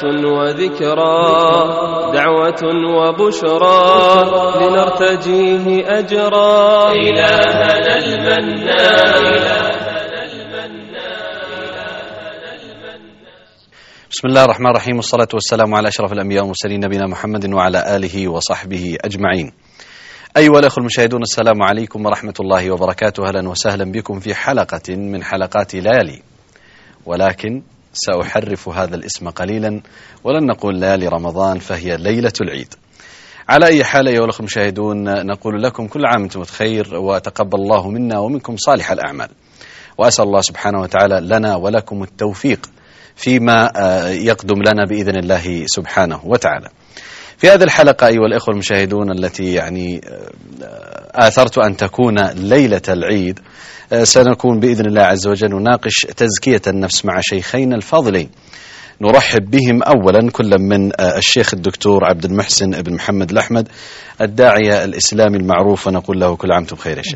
آيات وذكرى دعوة وبشرى لنرتجيه أجرا إلهنا المنان. بسم الله الرحمن الرحيم، والصلاة والسلام على أشرف الأنبياء والمرسلين نبينا محمد وعلى آله وصحبه أجمعين. أيها الأخوة المشاهدون، السلام عليكم ورحمة الله وبركاته. أهلا وسهلا بكم في حلقة من حلقات ليالي، ولكن سأحرف هذا الاسم قليلا ولن نقول ليالي رمضان، فهي ليلة العيد. على أي حال أيها الأخوة المشاهدون، نقول لكم كل عام وأنتم بخير، وتقبل الله منا ومنكم صالح الأعمال، وأسأل الله سبحانه وتعالى لنا ولكم التوفيق فيما يقدم لنا بإذن الله سبحانه وتعالى. في هذه الحلقة أيها الأخوة المشاهدون التي آثرت أن تكون ليلة العيد، سنكون بإذن الله عز وجل نناقش تزكية النفس مع شيخين الفاضلين. نرحب بهم أولا كل من الشيخ الدكتور عبد المحسن بن محمد الأحمد، الداعية الإسلامي المعروف، ونقول له كل عام وأنتم بخير يا شيخ.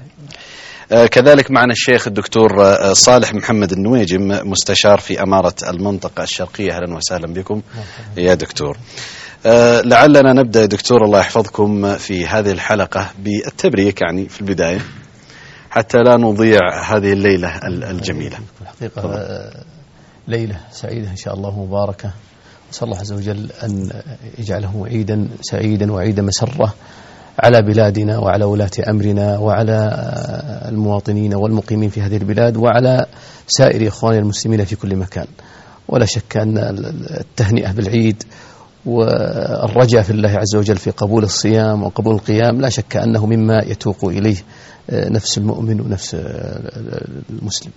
كذلك معنا الشيخ الدكتور صالح محمد النويجم، مستشار في أمارة المنطقة الشرقية. أهلا وسهلا بكم يا دكتور. لعلنا نبدأ دكتور الله يحفظكم في هذه الحلقة بالتبريك في البداية حتى لا نضيع هذه الليلة الجميلة. الحقيقة ليلة سعيدة إن شاء الله مباركة، وصلى الله عز وجل أن يجعله عيدا سعيدا وعيدا مسرة على بلادنا وعلى ولاة أمرنا وعلى المواطنين والمقيمين في هذه البلاد وعلى سائر إخواننا المسلمين في كل مكان. ولا شك أن التهنئة بالعيد والرجاء في الله عز وجل في قبول الصيام وقبول القيام لا شك أنه مما يتوق إليه نفس المؤمن ونفس المسلم.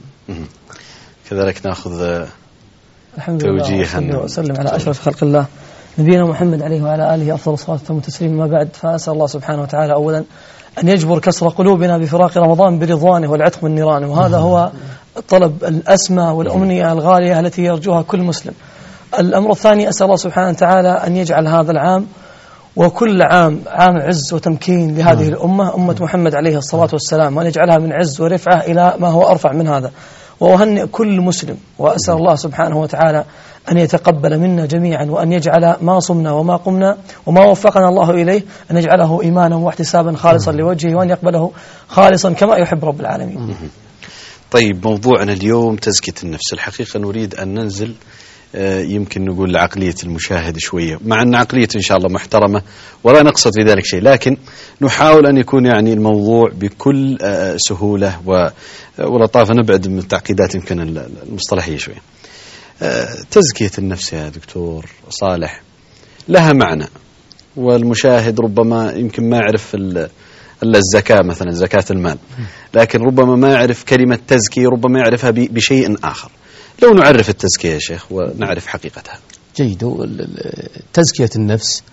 كذلك نأخذ الحمد لله وسلم على أشرف خلق الله نبينا محمد عليه وعلى آله أفضل الصلاة والتسليم. ما بعد، فأسأل الله سبحانه وتعالى أولا أن يجبر كسر قلوبنا بفراق رمضان برضوانه والعتق من نيرانه، وهذا هو الطلب الأسمى والأمنية الغالية التي يرجوها كل مسلم. الأمر الثاني، أسأل الله سبحانه وتعالى أن يجعل هذا العام وكل عام عام عز وتمكين لهذه الأمة، أمة محمد عليه الصلاة والسلام، وأن يجعلها من عز ورفعة إلى ما هو أرفع من هذا. وأهنئ كل مسلم، وأسأل الله سبحانه وتعالى أن يتقبل منا جميعا، وأن يجعل ما صمنا وما قمنا وما وفقنا الله إليه أن يجعله إيمانا واحتسابا خالصا لوجهه، وأن يقبله خالصا كما يحب رب العالمين. طيب، موضوعنا اليوم تزكية النفس. الحقيقة نريد أن ننزل يمكن نقول لعقلية المشاهد شوية، مع أن عقلية إن شاء الله محترمة ولا نقصد في ذلك شيء، لكن نحاول أن يكون الموضوع بكل سهولة ولطافة، نبعد من التعقيدات يمكن المصطلحية شوية. تزكية النفس يا دكتور صالح لها معنى، والمشاهد ربما يمكن ما يعرف إلا الزكاة مثلا، زكاة المال، لكن ربما ما يعرف كلمة تزكية، ربما يعرفها بشيء آخر. لو نعرف التزكية يا شيخ ونعرف حقيقتها. جيد. تزكية النفس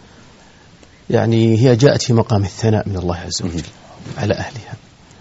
هي جاءت في مقام الثناء من الله عز وجل على أهلها،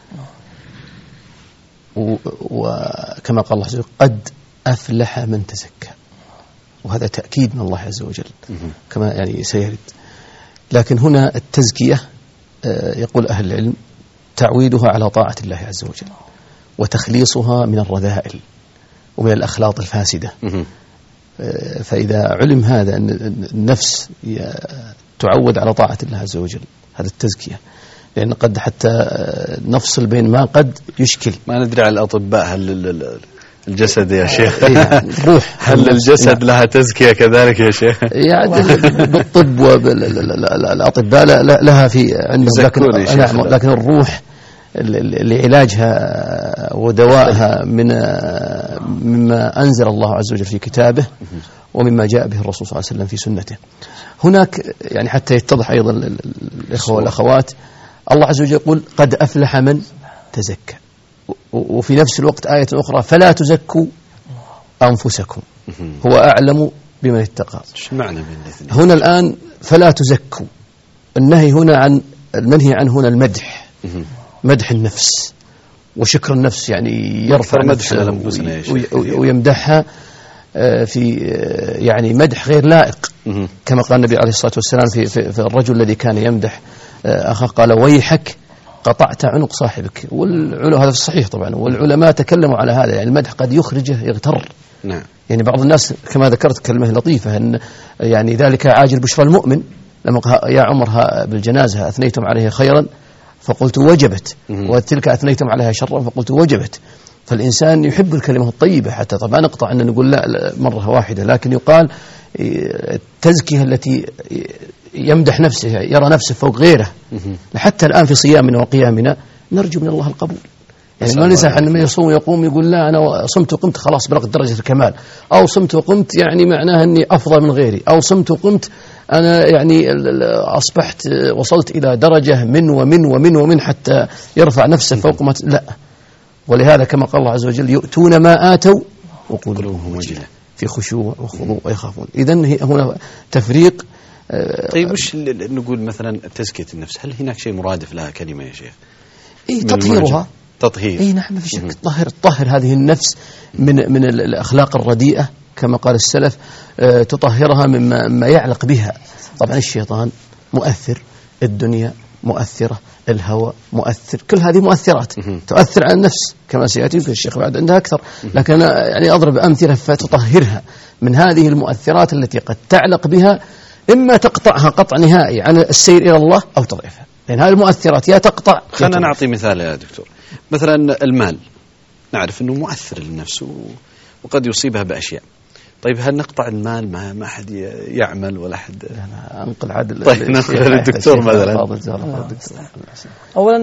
وكما قال الله عز وجل قد أفلح من تزكى، وهذا تأكيد من الله عز وجل كما سيرد. لكن هنا التزكية يقول أهل العلم تعويدها على طاعة الله عز وجل، وتخليصها من الرذائل ومن الأخلاط الفاسدة. فإذا علم هذا أن النفس تعود على طاعة الله عز وجل، هذا التزكية. لأن قد حتى نفصل بين ما قد يشكل. ما ندري على الأطباء، هل الجسد يا شيخ الروح هل الجسد لها تزكية كذلك يا شيخ؟ بالطب والأطباء لها في عندهم، لكن الروح لعلاجها ودوائها مما أنزل الله عز وجل في كتابه ومما جاء به الرسول صلى الله عليه وسلم في سنته. هناك حتى يتضح أيضا الإخوة والأخوات، الله عز وجل يقول قد أفلح من تزكى، وفي نفس الوقت آية أخرى فلا تزكوا أنفسكم هو أعلم بمن اتقى. هنا الآن فلا تزكوا، النهي هنا عن المنهي عنه هنا المدح، مدح النفس وشكر النفس، يرفع نفسه ويمدحها في مدح غير لائق، كما قال النبي عليه الصلاة والسلام في الرجل الذي كان يمدح أخاه قال ويحك قطعت عنق صاحبك. هذا في الصحيح طبعا، والعلماء تكلموا على هذا، المدح قد يخرجه يغتر نعم. يعني بعض الناس كما ذكرت كلمة لطيفة أن يعني ذلك عاجل بشرى المؤمن، لما يا عمر بالجنازة أثنيتم عليه خيرا فقلت وجبت، وتلك أثنيتم عليها شرا فقلت وجبت. فالإنسان يحب الكلمة الطيبة، حتى طبعا نقطع أن نقول لا مرة واحدة، لكن يقال التزكية التي يمدح نفسه يرى نفسه فوق غيره. حتى الآن في صيامنا وقيامنا نرجو من الله القبول. يعني ما الإنسان حينما يصوم ويقوم يقول لا أنا صمت وقمت خلاص بلغت درجة الكمال، أو صمت وقمت يعني معناها أني أفضل من غيري، أو صمت وقمت أنا يعني أصبحت وصلت إلى درجة من ومن ومن ومن حتى يرفع نفسه فوق ما لا. ولهذا كما قال الله عز وجل يؤتون ما آتوا وقلوبهم وجلة، في خشوع وخضوع ويخافون. إذن هنا تفريق. طيب وش نقول مثلا تزكية النفس، هل هناك شيء مرادف لها كلمة يا شيخ؟ تطهيرها. تطهير. نعم، ما في شك. تطهر هذه النفس من الأخلاق الرديئة كما قال السلف، تطهرها مما يعلق بها. طبعا الشيطان مؤثر، الدنيا مؤثرة، الهوى مؤثر، كل هذه مؤثرات تؤثر على النفس كما سيأتي يمكن الشيخ بعد عندها أكثر، لكن أنا يعني أضرب أمثلة فتطهرها من هذه المؤثرات التي قد تعلق بها، إما تقطعها قطع نهائي عن السير إلى الله أو تضعفها، لأن هذه المؤثرات يا تقطع. خلينا نعطي مثال يا دكتور. مثلا المال نعرف أنه مؤثر للنفس وقد يصيبها بأشياء. طيب هل نقطع المال ما أحد يعمل ولا أحد؟ أنقل عدل. طيب ننقل للدكتور مثلا. أولا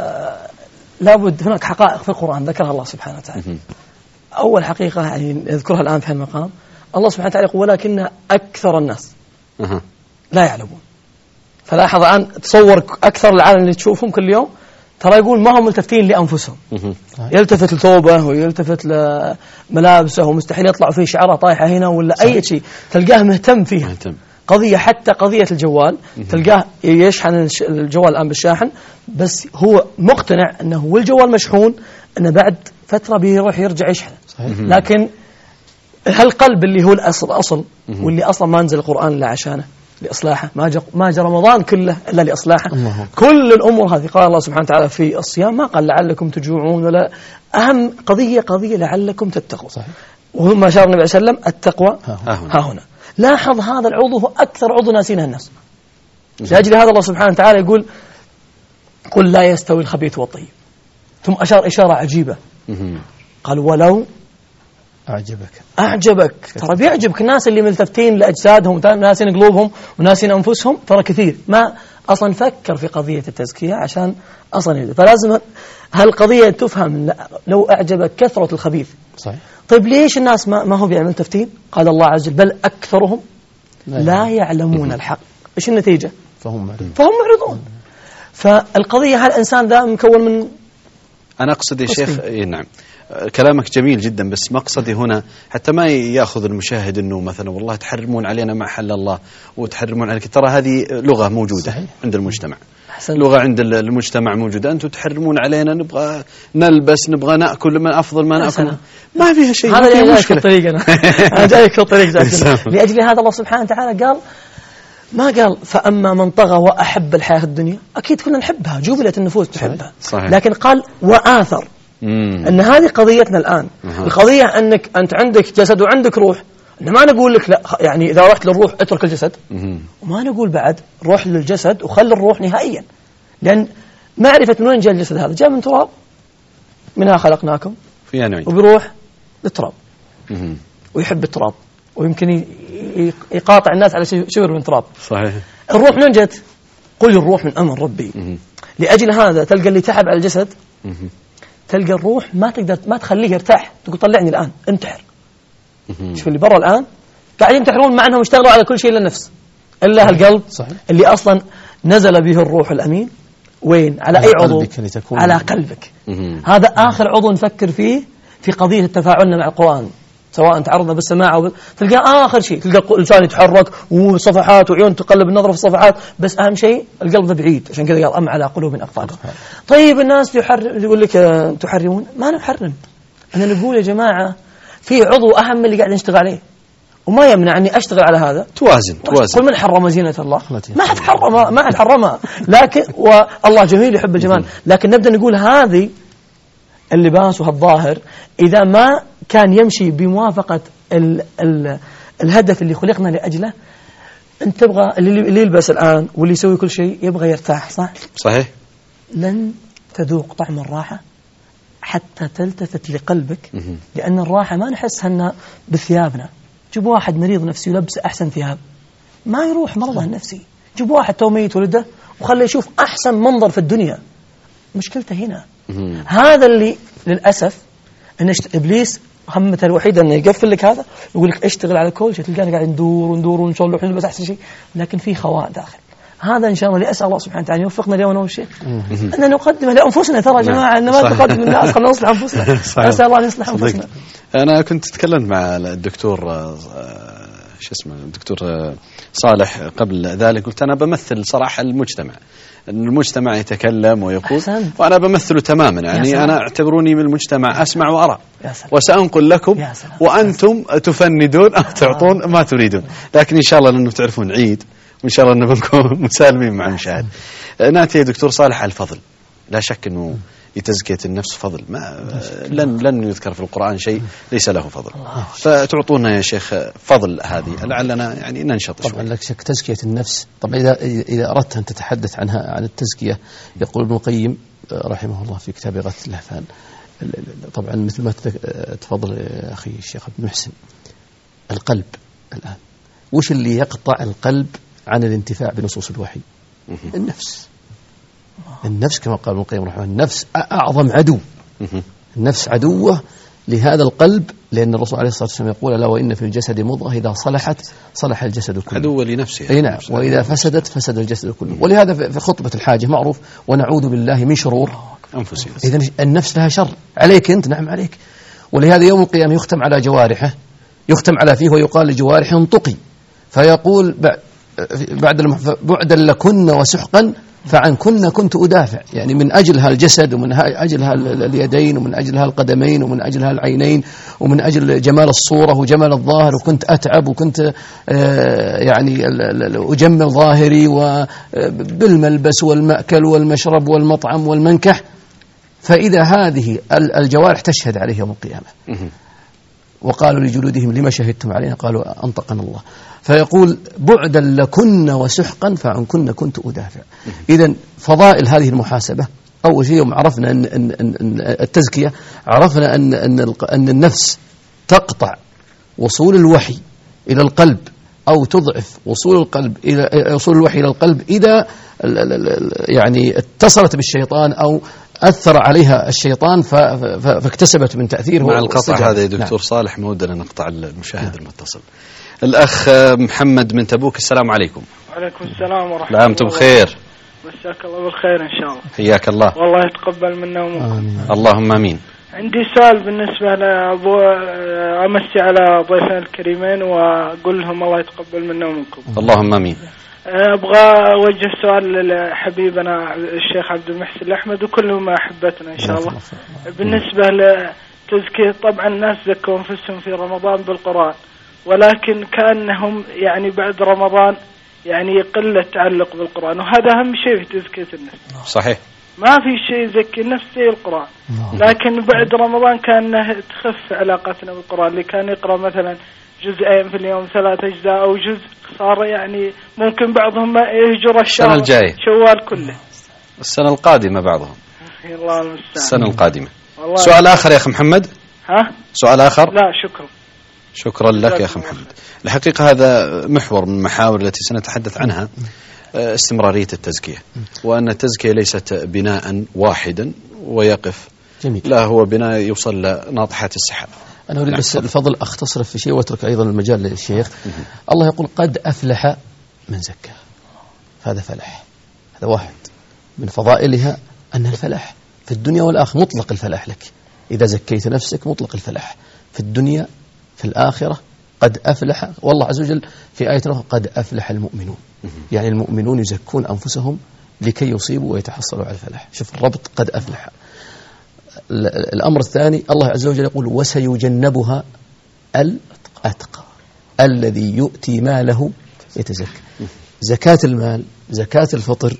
لابد هناك حقائق في القرآن ذكرها الله سبحانه وتعالى. أول حقيقة يعني نذكرها الآن في المقام، الله سبحانه وتعالى يقول ولكن أكثر الناس لا يعلمون. فلاحظ الآن تصور أكثر العالم اللي تشوفهم كل يوم ترى يقول ما هم ملتفتين لأنفسهم، يلتفت لثوبه ويلتفت لملابسه ومستحيل يطلع فيه شعره طايحة هنا ولا أي شيء، تلقاه مهتم فيها. قضية حتى قضية الجوال تلقاه يشحن الجوال الآن بالشاحن، بس هو مقتنع أنه والجوال مشحون أنه بعد فترة بيروح يرجع يشحن. لكن هالقلب اللي هو الأصل واللي أصلا ما نزل القرآن إلا عشانه لإصلاحه، ما جاء رمضان كله إلا لإصلاحه. كل الأمور هذه قال الله سبحانه وتعالى في الصيام ما قال لعلكم تجوعون، ولا أهم قضية لعلكم تتقوا. وهم أشار النبي صلى الله عليه وسلم التقوى ها هنا. لاحظ هذا العضو هو أكثر عضو ناسينه الناس. لأجل هذا الله سبحانه وتعالى يقول قل لا يستوي الخبيث والطيب، ثم أشار إشارة عجيبة قال ولو أعجبك. ترى بيعجبك الناس اللي ملتفتين لأجسادهم وناسين قلوبهم وناسين أنفسهم ترى كثير ما أصلا فكر في قضية التزكية عشان أصلا يدري. فلازم هالقضية تفهم. لو أعجبك كثرة الخبيث صحيح. طيب ليش الناس ما هو بيعمل تفتين؟ قال الله عز وجل بل أكثرهم لا يعلمون الحق. إيش النتيجة؟ فهم معرضون. فالقضية هالإنسان ذا مكون من أنا أقصد يا شيخ نعم كلامك جميل جدا، بس مقصدي هنا حتى ما يأخذ المشاهد أنه مثلا والله تحرمون علينا ما حل الله وتحرمون عليك. ترى هذه لغة موجودة صحيح. عند المجتمع لغة عند المجتمع موجودة. أنتم تحرمون علينا، نبغى نلبس، نبغى نأكل من أفضل ما نأكل، ما فيها شيء. هذا اللي مشكلة طريق أنا جايك في الطريق لأجل هذا الله سبحانه وتعالى قال ما قال فأما من طغى وأحب الحياة الدنيا. أكيد كنا نحبها، جبلت النفوس تحبها صحيح. لكن قال وآثر أن هذه قضيتنا الآن. القضية أنك أنت عندك جسد وعندك روح. ما نقول لك لا يعني إذا رحت للروح اترك الجسد، وما نقول بعد روح للجسد وخلي الروح نهائيا، لأن معرفة من وين جاء الجسد هذا جاء من تراب، منها خلقناكم وبروح للتراب ويحب التراب ويمكن يقاطع الناس على شبر من تراب صحيح. الروح من جت؟ قل الروح من أمر ربي. لأجل هذا تلقى اللي تعب على الجسد تلقى الروح ما تقدر ما تخليه يرتاح، تقول طلعني الآن انتحر. شوف اللي برا الآن قاعدين ينتحرون مع أنهم اشتغلوا على كل شيء إلا النفس إلا القلب صحيح. اللي أصلا نزل به الروح الأمين وين؟ على أي عضو؟ على قلبك. هذا آخر عضو نفكر فيه في قضية التفاعلنا مع القرآن، سواء تعرضنا بالسماع أو تلقى آخر شيء، تلقى لسان يتحرك وصفحات وعيون تقلب النظر في الصفحات، بس أهم شيء القلب ذا بعيد. عشان كذا قال أم على قلوب أقفالها. طيب الناس يقول لك تحرمون، ما نحرم. أنا نقول يا جماعة في عضو أهم من اللي قاعد نشتغل عليه، وما يمنع أني أشتغل على هذا. توازن. قل من حرم زينة الله؟ ما حد حرمها، لكن والله جميل يحب الجمال. لكن نبدأ نقول هذه اللباس وهالظاهر إذا ما كان يمشي بموافقة الهدف اللي خلقنا لأجله. أنت تبغى اللي يلبس الآن واللي يسوي كل شيء يبغى يرتاح، صح؟ صحيح. لن تذوق طعم الراحة حتى تلتفت لقلبك، لأن الراحة ما نحسها بثيابنا. جيب واحد مريض نفسي يلبس أحسن ثياب ما يروح مرضه النفسي. جيب واحد تو ميت ولده وخليه يشوف أحسن منظر في الدنيا، مشكلته هنا. هذا اللي للأسف إن إبليس همته الوحيدة إنه يقفل لك هذا، يقول لك اشتغل على كل شيء، تلقانا قاعد ندور ونصلح ونلبس أحسن شيء، لكن في خواء داخل. هذا إن شاء الله اللي أسأل الله سبحانه وتعالى يوفقنا اليوم والشيخ أن نقدم لأنفسنا. ترى يا جماعة أن ما نقدم للناس، خلنا نصلح أنفسنا. أسأل الله أن يصلح أنفسنا. أنا كنت تكلمت مع الدكتور الدكتور صالح قبل ذلك، قلت أنا بمثل صراحة المجتمع، أن المجتمع يتكلم ويقول وأنا بمثله تماما، يعني أنا اعتبروني من المجتمع، أسمع وأرى وسأنقل لكم وأنتم تفندون أو تعطون ما تريدون. لكن إن شاء الله لأنه تعرفون عيد وإن شاء الله أنه بنكون مسالمين مع المشاهد. نأتي يا دكتور صالح على الفضل. لا شك أنه لتزكية النفس فضل، لن يذكر في القرآن شيء ليس له فضل، فتعطونا يا شيخ فضل هذه لعلنا يعني ننشط شوي. طبعا لك شك تزكية النفس. طبعا إذا أردت أن تتحدث عن التزكية، يقول ابن القيم رحمه الله في كتاب إغاثة اللهفان، طبعا مثل ما تفضل أخي الشيخ ابن محسن، القلب الآن وش اللي يقطع القلب عن الانتفاع بنصوص الوحي؟ النفس. النفس كما قال ابن القيم رحمه الله، النفس أعظم عدو. النفس عدوة لهذا القلب، لأن الرسول عليه الصلاة والسلام يقول: ألا وإن في الجسد مضغة إذا صلحت صلح الجسد كله. عدوة لنفسه. أي نعم. وإذا فسدت فسد الجسد كله. ولهذا في خطبة الحاجة معروف: ونعوذ بالله من شرور أنفسنا. إذن النفس لها شر عليك أنت. نعم عليك. ولهذا يوم القيامة يختم على جوارحه، يختم على فيه ويقال لجوارح انطقي، فيقول بعدا لكن وسحقا فعنكن كنت أدافع. يعني من أجلها الجسد، ومن أجلها اليدين، ومن أجلها القدمين، ومن أجلها العينين، ومن أجل جمال الصورة وجمال الظاهر، وكنت أتعب وكنت يعني أجمل ظاهري وبالملبس والمأكل والمشرب والمطعم والمنكح. فإذا هذه الجوارح تشهد عليه يوم القيامة، وقالوا لجلودهم: لما شهدتم علينا؟ قالوا: أنطقنا الله. فيقول: بعدا لكن وسحقا فعنكن كنت أدافع. إذن فضائل هذه المحاسبة، أول شيء يوم عرفنا أن التزكية، عرفنا أن النفس تقطع وصول الوحي إلى القلب، أو تضعف وصول الوحي إلى القلب إذا يعني اتصلت بالشيطان أو أثر عليها الشيطان فاكتسبت من تأثيره. مع القطع هذا يا دكتور صالح مودنا نقطع المشاهد المتصل. الأخ محمد من تبوك، السلام عليكم. وعليكم السلام ورحمة الله. أنتم بخير؟ مساك الله بالخير إن شاء الله. حياك الله. والله يتقبل منا ومنكم. اللهم آمين. عندي سؤال بالنسبة لأبو أمسي على ضيفين الكريمين وأقول لهم الله يتقبل منا ومنكم. اللهم آمين. أبغى أوجه سؤال لحبيبنا الشيخ عبد المحسن الأحمد وكلهم أحبتنا إن شاء الله. بالنسبة لتزكية، طبعا الناس زكوا أنفسهم في رمضان بالقرآن، ولكن كأنهم يعني بعد رمضان يعني يقل التعلق بالقرآن، وهذا أهم شيء في تزكية النفس. صحيح. ما في شيء يزكي النفس زي القرآن، لكن بعد رمضان كان تخف علاقتنا بالقرآن. اللي كان يقرأ مثلا جزئين في اليوم، 3 أجزاء أو جزء، صار يعني ممكن بعضهم يهجر الشهر شوال كله. السنة القادمة بعضهم. الله المستعان. السنة القادمة. سؤال آخر يا أخي محمد. سؤال آخر. لا شكرا. شكرا لك يا أخي محمد. الحقيقة هذا محور من المحاور التي سنتحدث عنها، استمرارية التزكية، وأن التزكية ليست بناء واحدا ويقف. جميل. لا، هو بناء يوصل لناطحات السحاب. أنا أريد بس الفضل أختصر في شيء وأترك أيضا المجال للشيخ. الله يقول: قد أفلح من زكى. هذا فلاح، هذا واحد من فضائلها، أن الفلاح في الدنيا والآخرة، مطلق الفلاح لك إذا زكيت نفسك، مطلق الفلاح في الدنيا في الآخرة. قد أفلح، والله عز وجل في آية أخرى: قد أفلح المؤمنون. يعني المؤمنون يزكون أنفسهم لكي يصيبوا ويتحصلوا على الفلاح. شوف الربط، قد أفلح. الأمر الثاني، الله عز وجل يقول: وسيجنبها الأتقى الذي يؤتي ماله يتزكى. زكاة المال، زكاة الفطر،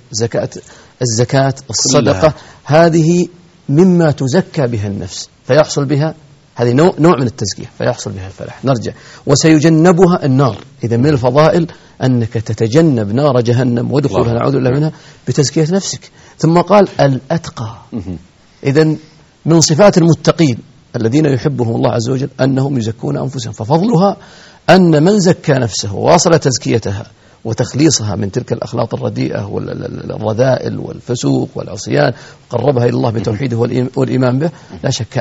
الزكاة، الصدقة، هذه مما تزكى بها النفس، فيحصل بها هذه نوع من التزكية فيحصل بها الفلاح. نرجع وسيجنبها النار. إذا من الفضائل أنك تتجنب نار جهنم ودخولها نعوذ بالله منها بتزكية نفسك. ثم قال الأتقى. إذن من صفات المتقين الذين يحبهم الله عز وجل أنهم يزكون أنفسهم، ففضلها أن من زكى نفسه وواصل تزكيتها وتخليصها من تلك الأخلاق الرديئة والرذائل والفسوق والعصيان وقربها إلى الله بتوحيده والإيمان به، لا شك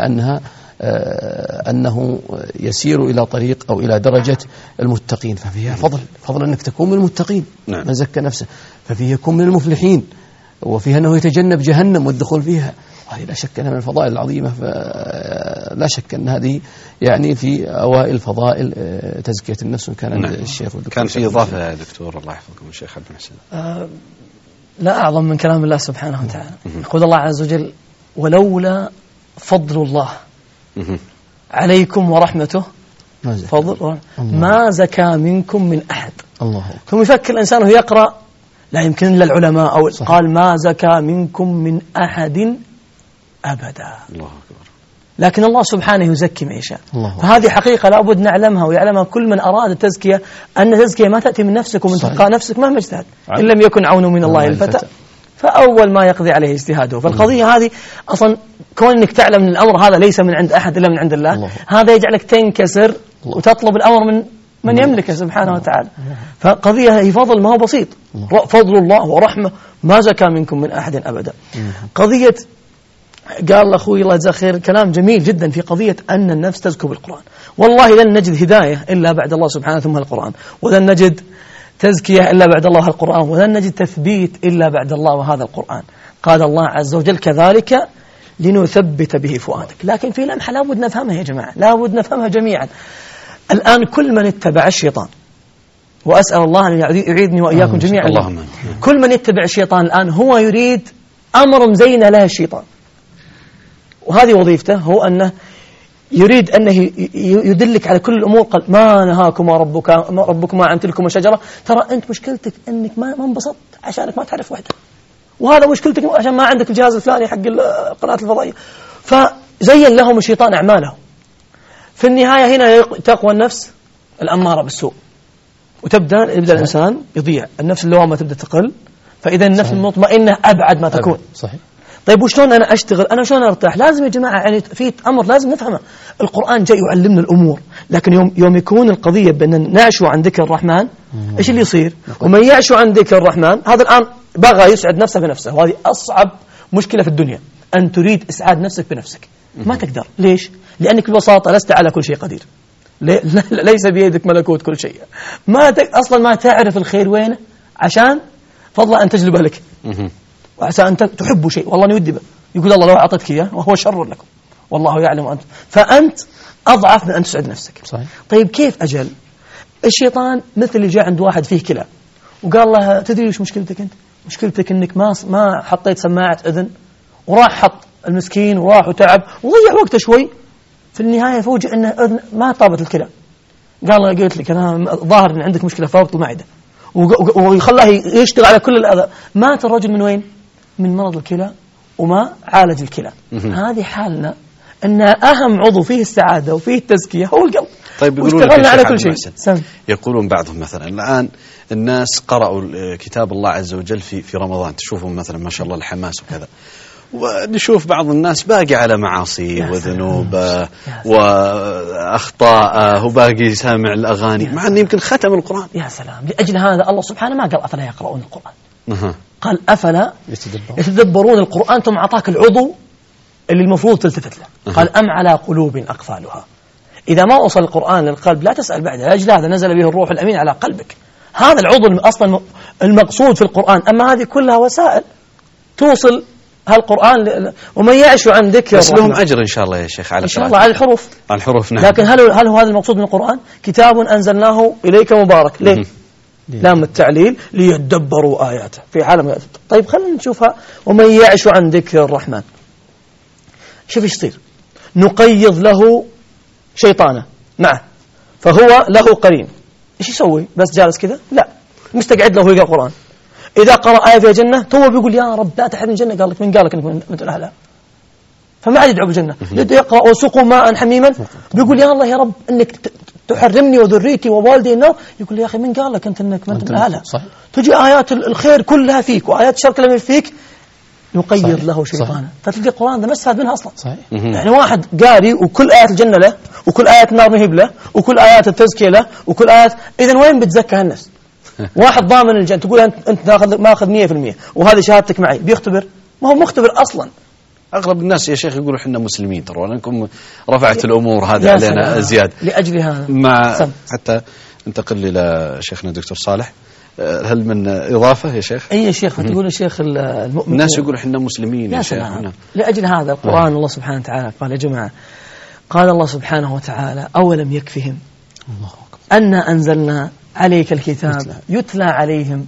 أنه يسير إلى طريق أو إلى درجة المتقين، ففيها فضل أنك تكون من المتقين. نعم. من زكى نفسه ففيه يكون من المفلحين، وفيها أنه يتجنب جهنم والدخول فيها. وهذه لا شك أنها من الفضائل العظيمة، لا شك أن هذه يعني في أوائل فضائل تزكية النفس. كان نعم. الشيخ كان في إضافة يا دكتور الله يحفظكم الشيخ عبد المحسن. لا أعظم من كلام الله سبحانه وتعالى. يقول الله عز وجل ولولا فضل الله عليكم ورحمته ما زكى منكم من أحد. الله. ثم يفكر الإنسان وهو يقرأ لا يمكن إلا العلماء أو صحيح. قال ما زكى منكم من أحد أبدا. الله أكبر. لكن الله سبحانه يزكي من يشاء. فهذه حقيقة لابد نعلمها ويعلمها كل من أراد التزكية، أن التزكية ما تأتي من نفسك ومن تلقاء نفسك مهما اجتهد، إن لم يكن عون من الله الفتى فأول ما يقضي عليه اجتهاده. فالقضية هذه أصلا كون أنك تعلم أن الأمر هذا ليس من عند أحد إلا من عند الله، هذا يجعلك تنكسر وتطلب الأمر من يملكه سبحانه وتعالى. فقضية هي فضل ما هو بسيط، فضل الله ورحمة ما زكى منكم من أحد أبدا. قضية قال أخوي الله يجزاه خير كلام جميل جدا في قضية أن النفس تزكو بالقرآن. والله لن نجد هداية إلا بعد الله سبحانه ثم القرآن، ولن نجد تزكية إلا بعد الله القرآن، ولن نجد تثبيت إلا بعد الله وهذا القرآن. قال الله عز وجل كذلك لنثبت به فؤادك. لكن في لمحة لابد نفهمها يا جماعة، لابد نفهمها جميعا. الآن كل من اتبع الشيطان، وأسأل الله أن يعيدني وإياكم جميعا، كل من يتبع الشيطان الآن هو يريد أمر مزين له الشيطان، وهذه وظيفته، هو أنه يريد أنه يدلك على كل الأمور. قال ما نهاكما ربكما عن تلكما الشجرة، ترى أنت مشكلتك أنك ما انبسطت عشانك ما تعرف وحدك، وهذا مشكلتك عشان ما عندك الجهاز الفلاني حق القناة الفضائية. فزين لهم الشيطان أعمالهم. في النهاية هنا تقوى النفس الأمارة بالسوء، وتبدأ الإنسان يضيع، النفس اللوامة تبدأ تقل، فإذا النفس المطمئنة أبعد ما تكون. صحيح. طيب وشلون أنا أشتغل؟ أنا شلون أرتاح؟ لازم يا جماعة يعني في أمر لازم نفهمه. القرآن جاي يعلمنا الأمور، لكن يوم يكون القضية بأن نعشو عن ذكر الرحمن، إيش اللي يصير؟ ومن يعشو عن ذكر الرحمن هذا الآن بغى يسعد نفسه بنفسه، وهذه أصعب مشكلة في الدنيا، أن تريد إسعاد نفسك بنفسك. ما تقدر. ليش؟ لأنك ببساطة لست على كل شيء قدير، ليس بيدك ملكوت كل شيء، أصلا ما تعرف الخير وينه، عشان فضل أن تجلبه لك، وعسى أن تحبوا شيء والله يودي به، يقول الله لو أعطتك إياه وهو شر لكم والله يعلم أنت، فأنت أضعف من أن تسعد نفسك. صحيح. طيب كيف أجل؟ الشيطان مثل اللي جاء عند واحد فيه كلى وقال له تدري وش مشكلتك أنت؟ مشكلتك أنك ما حطيت سماعة أذن، وراح حط المسكين وراح وتعب وضيع وقته شوي، في النهاية فوجئ أن أذن ما طابت الكلى. قال له قلت لك أنا ظاهر أن عندك مشكلة في ربط المعدة، ويخلاه يشتغل على كل الأذى. مات الرجل من وين؟ من مرض الكلى وما عالج الكلى. هذه حالنا، أن أهم عضو فيه السعادة وفيه التزكية هو القلب. طيب واشتغلنا على كل شيء. يقولون بعضهم مثلا الآن الناس قرأوا كتاب الله عز وجل في رمضان، تشوفهم مثلا ما شاء الله الحماس وكذا، ونشوف بعض الناس باقي على معاصي وذنوب وأخطاء وباقي سامع الأغاني، مع أنه يمكن ختم القرآن. يا سلام. لأجل هذا الله سبحانه ما قال أفلا يقرؤون القرآن، قال أفلا يتدبرون القرآن، ثم أعطاك العضو اللي المفروض تلتفت له. قال أم على قلوب أقفالها. إذا ما وصل القرآن للقلب لا تسأل بعده، لأجل هذا نزل به الروح الأمين على قلبك. هذا العضو أصلا المقصود في القرآن، أما هذه كلها وسائل توصل هالقرآن. ومن يعش عن ذكر بس لهم أجر إن شاء الله يا شيخ، على إن شاء الله على الحروف. على الحروف نعم. لكن هل هو هذا المقصود من القرآن؟ كتاب أنزلناه إليك مبارك. ليه؟ لام التعليل ليدبروا آياته في عالم. طيب خلينا نشوفها. ومن يعش عن ذكر الرحمن، شوف ايش يصير. نقيض له شيطانه معه فهو له قرين. ايش يسوي؟ بس جالس كذا؟ لا، مستقعد له يقرأ القرآن. إذا قرأ آية فيها جنة تو بيقول يا رب لا تحرمني الجنة، قال لك من قال لك أنك من أهلها؟ فما عاد يدعو بالجنة. يبدأ يقرأ وسقوا ماء حميما، بيقول يا الله يا رب انك تحرمني وذريتي ووالدي النار. يقول يا اخي من قال لك انت انك ما انت من اهلها؟ تجي ايات الخير كلها فيك وايات الشر كلها فيك، يقير له شيطانه. فتلقى القرآن ده ما استفاد منها اصلا. صحيح. يعني واحد قاري وكل ايات الجنة له وكل ايات النار مهيب له وكل ايات التزكية له وكل ايات، اذا وين بتزكى النفس؟ واحد ضامن الجنة تقول انت ماخذ 100% وهذه شهادتك معي، بيختبر؟ ما هو مختبر اصلا. اغلب الناس يا شيخ يقولوا احنا مسلمين، ترى انكم رفعت الامور هذه علينا زياده. لاجل هذا مع حتى ننتقل الى شيخنا الدكتور صالح، هل من اضافه يا شيخ؟ اي يا شيخ، تقول الشيخ المؤمن الناس يقولوا احنا مسلمين يا شيخ. لاجل هذا القرآن الله سبحانه وتعالى قال يا جماعه، قال الله سبحانه وتعالى اولم يكفهم أنا أنزلنا عليك الكتاب يتلى عليهم.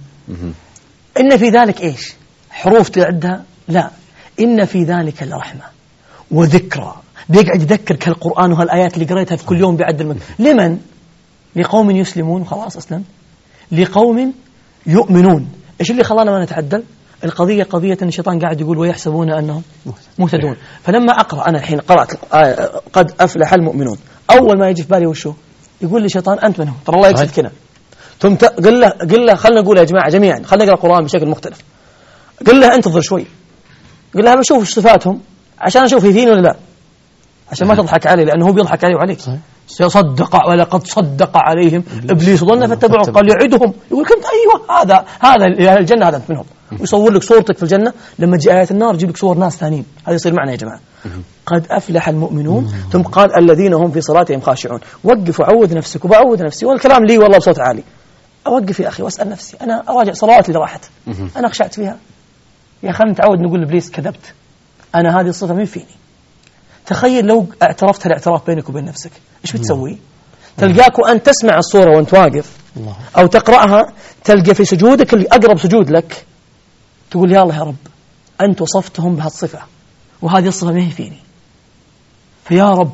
إن في ذلك إيش؟ حروف تعدها؟ لا، إن في ذلك لرحمة وذكرى. بيقعد يذكرك هالقرآن وهالآيات اللي قريتها في كل يوم بيعدل منك. لمن؟ لقوم يسلمون، خلاص أسلم. لقوم يؤمنون. إيش اللي خلانا ما نتعدل؟ القضية قضية أن الشيطان قاعد يقول ويحسبون أنهم مهتدون. فلما أقرأ أنا الحين قرأت قد أفلح المؤمنون، أول ما يجي في بالي وشو؟ يقول لي شيطان أنت منهم، ترى الله يقصد كنا. ثم قل له خلنا نقول يا جماعة جميعا، خلنا نقرأ القرآن بشكل مختلف. قل له انتظر شوي، قل له بشوف صفاتهم عشان أشوف يفين ولا لا، عشان ما تضحك عليه، لأنه هو بيضحك عليه وعليك. صدق ولقد صدق عليهم إبليس ظن فاتبعوه قال يعدهم. يقول كنت أيوة هذا الجنة، هذا أنت منهم. ويصور لك صورتك في الجنة، لما تجي آيات النار يجيب لك صور ناس ثانيين. هذا يصير معنا يا جماعة. قد أفلح المؤمنون. ثم قال الذين هم في صلاتهم خاشعون. وقف وعود نفسك وبعود نفسي، والكلام لي والله بصوت عالي. أوقف يا أخي وأسأل نفسي، أنا أراجع صلواتي اللي راحت، أنا خشعت فيها يا أخي. نتعود نقول لإبليس كذبت، أنا هذه الصفة من فيني. تخيل لو اعترفت الاعتراف بينك وبين نفسك، إيش بتسوي؟ تلقاك وأن تسمع الصورة وأنت واقف أو تقرأها، تلقى في سجودك اللي أقرب سجود لك تقول يا الله يا رب أنت وصفتهم بهالصفة وهذه الصفة ما هي فيني، فيا رب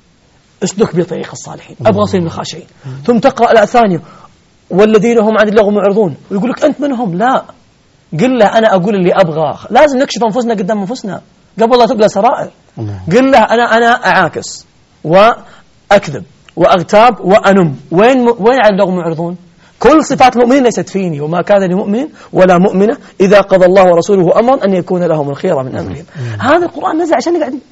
اسلك بطريق الصالحين، أبغى أصير من الخاشعين. ثم تقرأ الآية الثانية والذين هم عن اللغو معرضون، ويقول لك أنت منهم. لا، قل له أنا أقول اللي أبغاه. لازم نكشف أنفسنا قدام أنفسنا قبل لا تبقى سرائر. قل له أنا أعاكس وأكذب وأغتاب وأنم. وين عن اللغو معرضون؟ كل صفات المؤمنين ليست فيني، وما كان لمؤمن ولا مؤمنة إذا قضى الله ورسوله أمرا أن يكون لهم الخيرة من أمرهم. هذا القرآن نزل عشان نقعد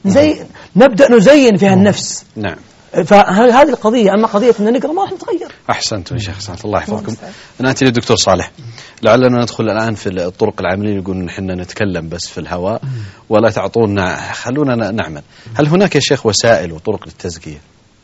نبدأ نزين فيها النفس. نعم. فهذه القضية. أما قضية أن نقرأ ما راح نتغير. أحسنتم يا شيخ، أحسنت، الله يحفظكم. نأتي للدكتور صالح، لعلنا ندخل الآن في الطرق العملية. يقول نحن نتكلم بس في الهواء ولا تعطونا، خلونا نعمل. هل هناك يا شيخ وسائل وطرق للتزكية؟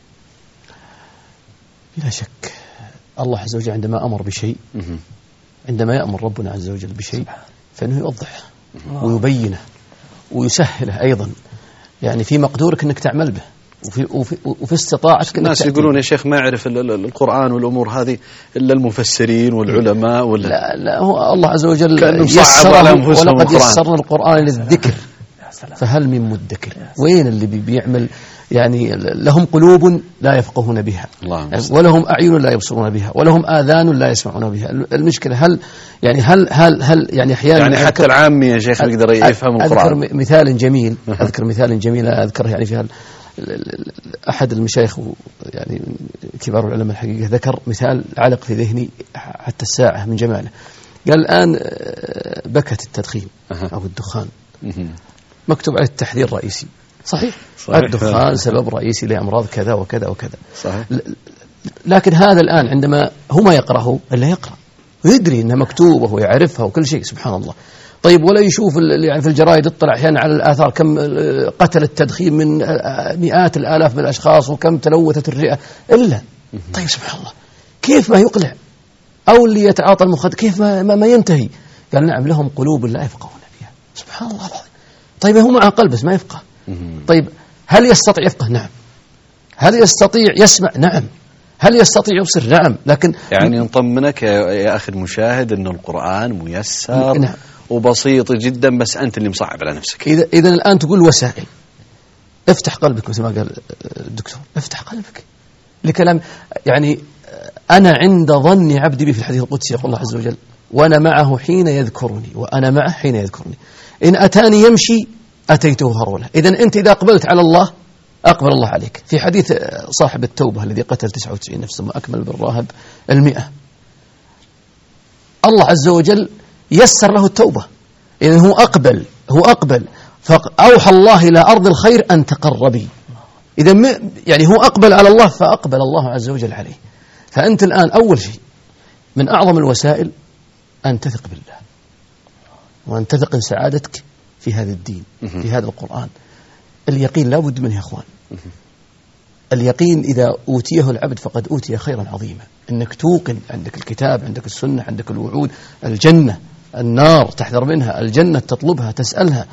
بلا شك الله عز وجل عندما أمر بشيء، عندما يأمر ربنا عز وجل بشيء فإنه يوضحه ويبينه ويسهله أيضا، يعني في مقدورك أنك تعمل به وفي استطاعتك. الناس يقولون يا شيخ ما يعرف القرآن والأمور هذه إلا المفسرين والعلماء لا هو الله عز وجل يسره، ولقد يسرنا القرآن للذكر فهل من مدكر. وين اللي بيعمل؟ يعني لهم قلوب لا يفقهون بها، ولهم أعين لا يبصرون بها، ولهم آذان لا يسمعون بها. المشكلة هل يعني أحيانا يعني حتى العامي يا شيخ يقدر يفهم القرآن. أذكر مثال جميل، أذكر يعني فيها أحد المشايخ يعني كبار العلماء الحقيقة ذكر مثال علق في ذهني حتى الساعة من جماله. قال الآن بكت التدخين أو الدخان مكتوب عليه التحذير الرئيسي. صحيح. الدخان سبب رئيسي لأمراض كذا وكذا وكذا. صحيح. لكن هذا الآن عندما هو ما يقرأه إلا يقرأ ويدري أنها مكتوبة ويعرفها وكل شيء، سبحان الله. طيب ولا يشوف يعني في الجرائد اطلع أحيانا على الآثار كم قتل التدخين من مئات الآلاف من الأشخاص وكم تلوثت الرئة إلا. طيب سبحان الله، كيف ما يقلع؟ أو اللي يتعاطى المخدر كيف ما ينتهي؟ قال نعم لهم قلوب لا يفقهون بها. سبحان الله. طيب هو معه قلب بس ما يفقه. طيب هل يستطيع يفقه؟ نعم. هل يستطيع يسمع؟ نعم. هل يستطيع يبصر؟ نعم. لكن يعني نطمنك يا أخي المشاهد أن القرآن ميسر نعم. وبسيط جدا، بس أنت اللي مصعب على نفسك. إذا الآن تقول وسائل. افتح قلبك مثل ما قال الدكتور، افتح قلبك لكلام. يعني أنا عند ظن عبدي بي في الحديث القدسي يقول الله عز وجل وأنا معه حين يذكرني وأنا معه حين يذكرني. إن أتاني يمشي أتيته هرولة. إذن أنت إذا أقبلت على الله أقبل الله عليك. في حديث صاحب التوبة الذي قتل 99 نفسا وأكمل بالراهب 100، الله عز وجل يسر له التوبة. إذن هو أقبل فأوحى الله إلى أرض الخير أن تقربي. إذا يعني هو أقبل على الله فأقبل الله عز وجل عليه. فأنت الآن أول شيء من أعظم الوسائل أن تثق بالله، وأن تثق سعادتك في هذا الدين، في هذا القرآن. اليقين لا بد منه يا أخوان. اليقين إذا أوتيه العبد فقد أوتي خيرا عظيما. إنك توقن عندك الكتاب، عندك السنة، عندك الوعود، الجنة، النار تحذر منها، الجنة تطلبها تسألها.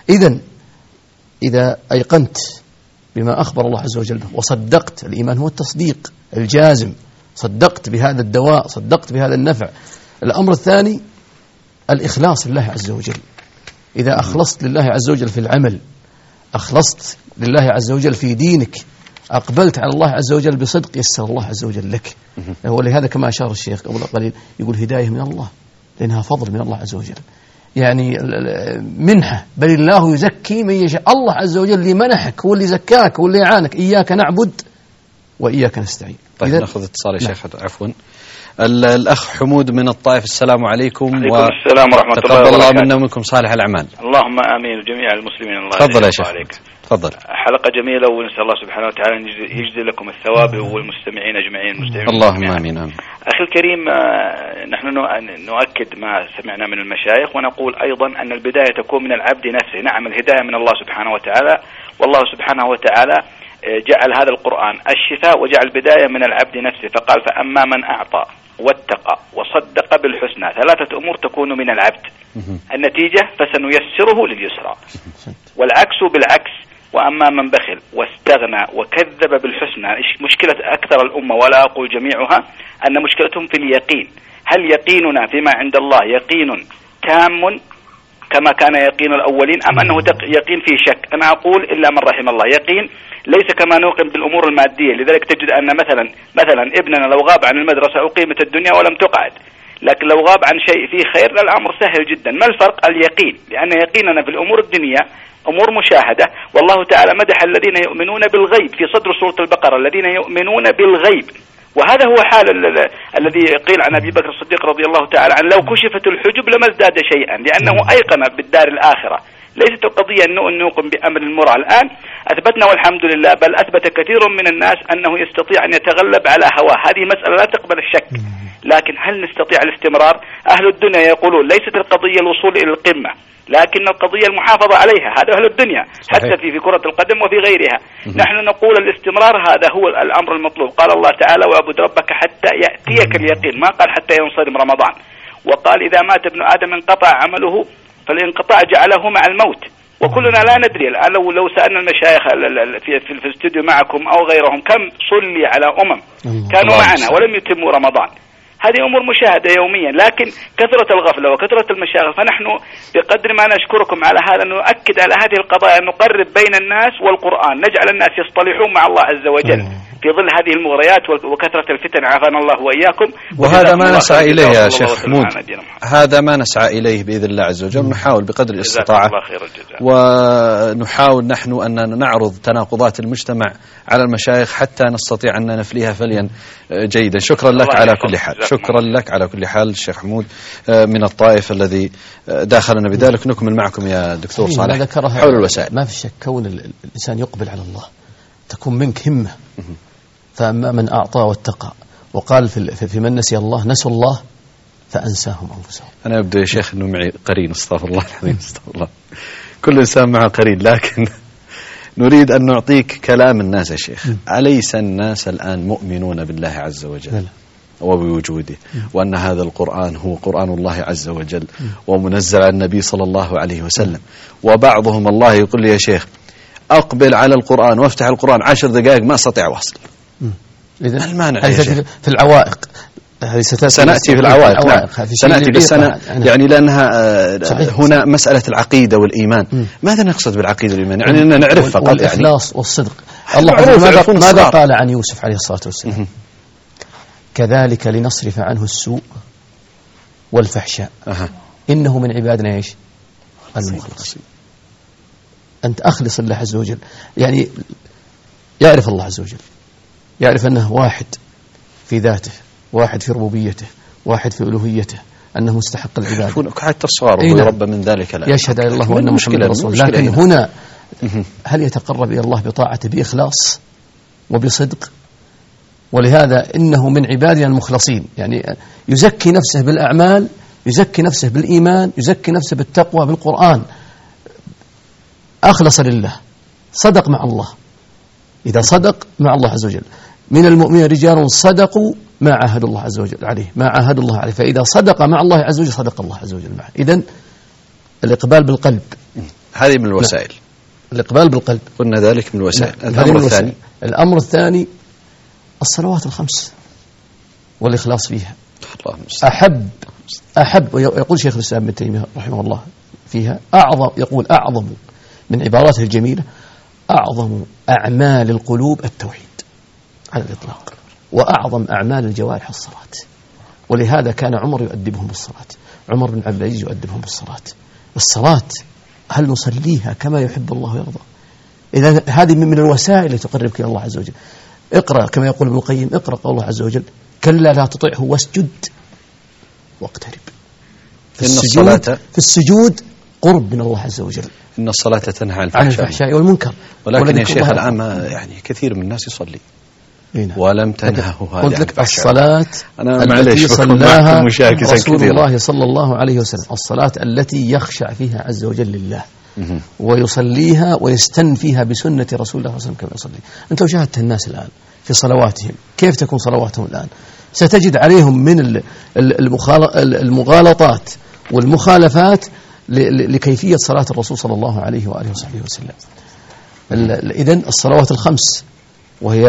إذا أيقنت بما أخبر الله عز وجل به وصدقت، الإيمان هو التصديق الجازم، صدقت بهذا الدواء، صدقت بهذا النفع. الأمر الثاني الإخلاص لله عز وجل. إذا أخلصت لله عز وجل في العمل، أخلصت لله عز وجل في دينك، أقبلت على الله عز وجل بصدق، يسر الله عز وجل لك. ولهذا كما أشار الشيخ قبل قليل يقول هداية من الله، لأنها فضل من الله عز وجل، يعني منحة. بل الله يزكي من يشاء. الله عز وجل اللي منحك، هو اللي زكاك، هو اللي يعانك. إياك نعبد وإياك نستعين. طيب نأخذ اتصال يا شيخ. عفوا الأخ حمود من الطائف. السلام عليكم. السلام ورحمة الله وبركاته. تقبل الله منا ومنكم صالح الأعمال. اللهم آمين جميع المسلمين. الله تفضل يا شيخ. تفضل. حلقة جميلة، ونسأل الله سبحانه وتعالى أن يجزي لكم الثواب والمستمعين أجمعين. اللهم آمين. أخي الكريم، نحن نؤكد ما سمعنا من المشايخ، ونقول أيضا أن البداية تكون من العبد نفسه. نعم، الهداية من الله سبحانه وتعالى، والله سبحانه وتعالى جعل هذا القرآن الشفاء وجعل البداية من العبد نفسه، فقال فأما من أعطى واتقى وصدق بالحسنى. 3 أمور تكون من العبد. النتيجة فسنيسره لليسرى، والعكس بالعكس. وأما من بخل واستغنى وكذب بالحسنى. مشكلة أكثر الأمة، ولا أقول جميعها، أن مشكلتهم في اليقين. هل يقيننا فيما عند الله يقين تام كما كان يقين الأولين، أم أنه يقين فيه شك؟ أنا أقول إلا من رحم الله. يقين ليس كما نوقن بالأمور المادية. لذلك تجد أن مثلا ابننا لو غاب عن المدرسة أقيمت الدنيا ولم تقعد، لكن لو غاب عن شيء فيه خير الأمر سهل جدا. ما الفرق؟ اليقين. لأن يقيننا في الأمور الدنيا أمور مشاهدة، والله تعالى مدح الذين يؤمنون بالغيب في صدر سورة البقرة، الذين يؤمنون بالغيب. وهذا هو حال الذي قيل عن أبي بكر الصديق رضي الله تعالى عنه لو كشفت الحجب لما ازداد شيئا، لأنه أيقن بالدار الآخرة. ليست القضية أن نوقن بأمر المرأة. الآن أثبتنا والحمد لله، بل أثبت كثير من الناس أنه يستطيع أن يتغلب على هواه. هذه مسألة لا تقبل الشك. لكن هل نستطيع الاستمرار؟ أهل الدنيا يقولون ليست القضية الوصول إلى القمة، لكن القضية المحافظة عليها. هذا أهل الدنيا حتى في كرة القدم وفي غيرها. نحن نقول الاستمرار هذا هو الأمر المطلوب. قال الله تعالى واعبد ربك حتى يأتيك اليقين، ما قال حتى ينصرم رمضان. وقال إذا مات ابن آدم انقطع عمله، فالانقطاع جعله مع الموت. وكلنا لا ندري. الآن لو سألنا المشايخ في الاستوديو معكم أو غيرهم كم صلي على كانوا معنا ولم يتموا رمضان. هذه أمور مشاهدة يوميا، لكن كثرة الغفلة وكثرة المشاغل. فنحن بقدر ما نشكركم على هذا نؤكد على هذه القضايا، نقرب بين الناس والقرآن، نجعل الناس يصطلحون مع الله عز وجل في ظل هذه المغريات وكثرة الفتن، عافانا الله وإياكم. وهذا ما نسعى إليه يا شيخ حمود، هذا ما نسعى إليه بإذن الله عز وجل. نحاول بقدر الاستطاعة، ونحاول نحن أن نعرض تناقضات المجتمع على المشايخ حتى نستطيع أن نفليها فليا جيدا. شكرا لك على كل حال. شكرا لك على كل حال الشيخ حمود من الطائف الذي داخلنا بذلك. نكمل معكم يا دكتور صالح حول الوسائل. ما في شك كون الإنسان يقبل على الله تكون منك همة. فأما من أعطى واتقى، وقال في من نسي الله نسوا الله فأنساهم أنفسهم. أنا أبدو يا شيخ أنه معي قرين، استغفر الله العظيم، استغفر الله. كل إنسان معه قرين، لكن نريد أن نعطيك كلام الناس يا شيخ. أليس الناس الآن مؤمنون بالله عز وجل وبوجوده، وأن هذا القرآن هو قرآن الله عز وجل ومنزل على النبي صلى الله عليه وسلم؟ وبعضهم الله يقول لي يا شيخ أقبل على القرآن وافتح القرآن 10 دقائق ما أستطيع واصل. ما المانع في العوائق؟ سنأتي في العوائق. نعم. سنأتي بالسنة يعني لأنها هنا مسألة العقيدة والإيمان. ماذا نقصد بالعقيدة والإيمان؟ يعني أننا نعرف فقط والإخلاص والصدق. الله ماذا قال عن يوسف عليه الصلاة والسلام؟ كذلك لنصرف عنه السوء والفحشاء إنه من عبادنا إيش؟ المخلصين. أنت أخلص الله عز وجل، يعني يعرف الله عز وجل، يعرف أنه واحد في ذاته، واحد في ربوبيته، واحد في ألوهيته، أنه مستحق العبادة. حتى الصغار يرب من ذلك لا يشهد إلى الله وأن محمد رسول الله. لكن هنا هل يتقرب إلى الله بطاعته بإخلاص وبصدق؟ ولهذا إنه من عبادنا المخلصين، يعني يزكي نفسه بالأعمال، يزكي نفسه بالإيمان، يزكي نفسه بالتقوى، بالقرآن، أخلص لله، صدق مع الله. إذا صدق مع الله عز وجل، من المؤمنين رجال صدقوا ما عاهدوا الله عز وجل عليه، ما عاهدوا الله عليه، فإذا صدق مع الله عز وجل صدق الله عز وجل معه. إذن الإقبال بالقلب هذه من الوسائل. الإقبال بالقلب قلنا ذلك من الوسائل. الأمر الثاني الصلوات الخمس والإخلاص فيها. أحب يقول شيخ الإسلام ابن تيمية رحمه الله فيها يقول أعظم من عباراته الجميلة أعظم أعمال القلوب التوحيد على الإطلاق، وأعظم أعمال الجوارح الصلاة. ولهذا كان عمر يؤدبهم بالصلاة، عمر بن عبد العزيز يؤدبهم بالصلاة. الصلاة هل نصليها كما يحب الله ويرضى؟ إذا هذه من الوسائل التي تقربك إلى الله عز وجل. اقرأ كما يقول ابن القيم، اقرأ قول الله عز وجل كلا لا تطعه واسجد واقترب. في السجود قرب من الله عز وجل. إن الصلاة تنهى عن الفحشاء والمنكر. ولكن يا شيخ الآن يعني كثير من الناس يصلي ولم تنهه هذا. قلت لك الصلاة التي صلاها رسول الله صلى الله عليه وسلم، الصلاة التي يخشع فيها عز وجل لله ويصليها ويستن فيها بسنة رسول الله صلى الله عليه وسلم كما يصلي. أنت لو شاهدت الناس الآن في صلواتهم كيف تكون صلواتهم الآن، ستجد عليهم من المغالطات والمخالفات لكيفية صلاة الرسول صلى الله عليه وآله وصحبه وسلم. إذن الصلوات الخمس وهي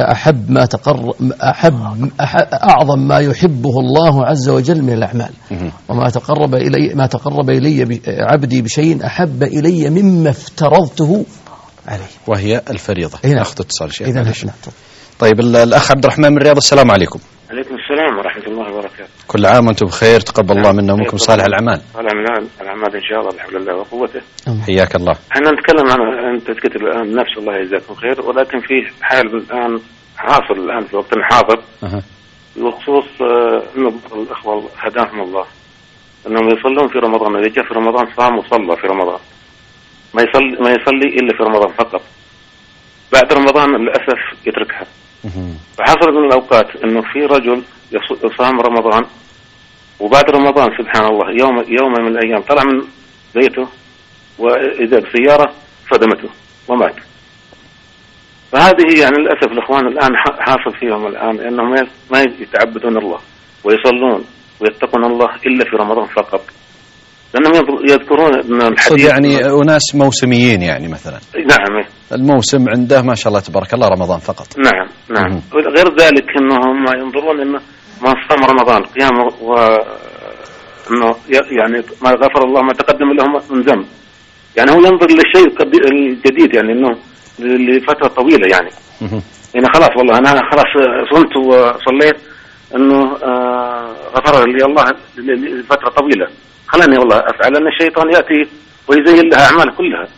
أعظم ما يحبه الله عز وجل من الأعمال، وما تقرب إلي عبدي بشيء أحب إلي مما افترضته عليه، وهي الفريضة. أخذ اتصال شيء. طيب الأخ عبد الرحمن من الرياض، السلام عليكم. عليكم السلام ورحمة الله وبركاته. كل عام وأنتم بخير، تقبل الله منا ومنكم صالح الأعمال. الأعمال إن شاء الله بحول الله وقوته. حياك الله. احنا نتكلم عن تزكية الآن نفس، الله يجزاكم خير، ولكن في حال الآن حاصل الآن في وقت الحاضر بخصوص إنه الأخوة هداهم الله أنهم يصلون في رمضان، إذا جاء في رمضان صام وصلى في رمضان، ما يصلي إلا في رمضان فقط، بعد رمضان للأسف يتركها. فحصل من الأوقات أنه في رجل يصام رمضان وبعد رمضان سبحان الله يوم من الأيام طلع من بيته وإذا بسيارة صدمته ومات. فهذه يعني للأسف الإخوان الآن حاصل فيهم الآن أنهم ما يتعبدون الله ويصلون ويتقون الله إلا في رمضان فقط، لأنهم يذكرون أن الحديث يعني أناس موسميين يعني مثلا. نعم. الموسم عنده ما شاء الله تبارك الله رمضان فقط. نعم. غير ذلك أنهم ينظرون أن ما صام رمضان قيام وأنه يعني ما غفر الله ما تقدم لهم من ذنب، يعني هو ينظر للشيء الجديد، يعني أنه لفترة طويلة يعني خلاص والله أنا خلاص صمت وصليت أنه غفر لي الله لفترة طويلة، خلاني والله أفعل أن الشيطان يأتي ويزين لها أعمال كلها.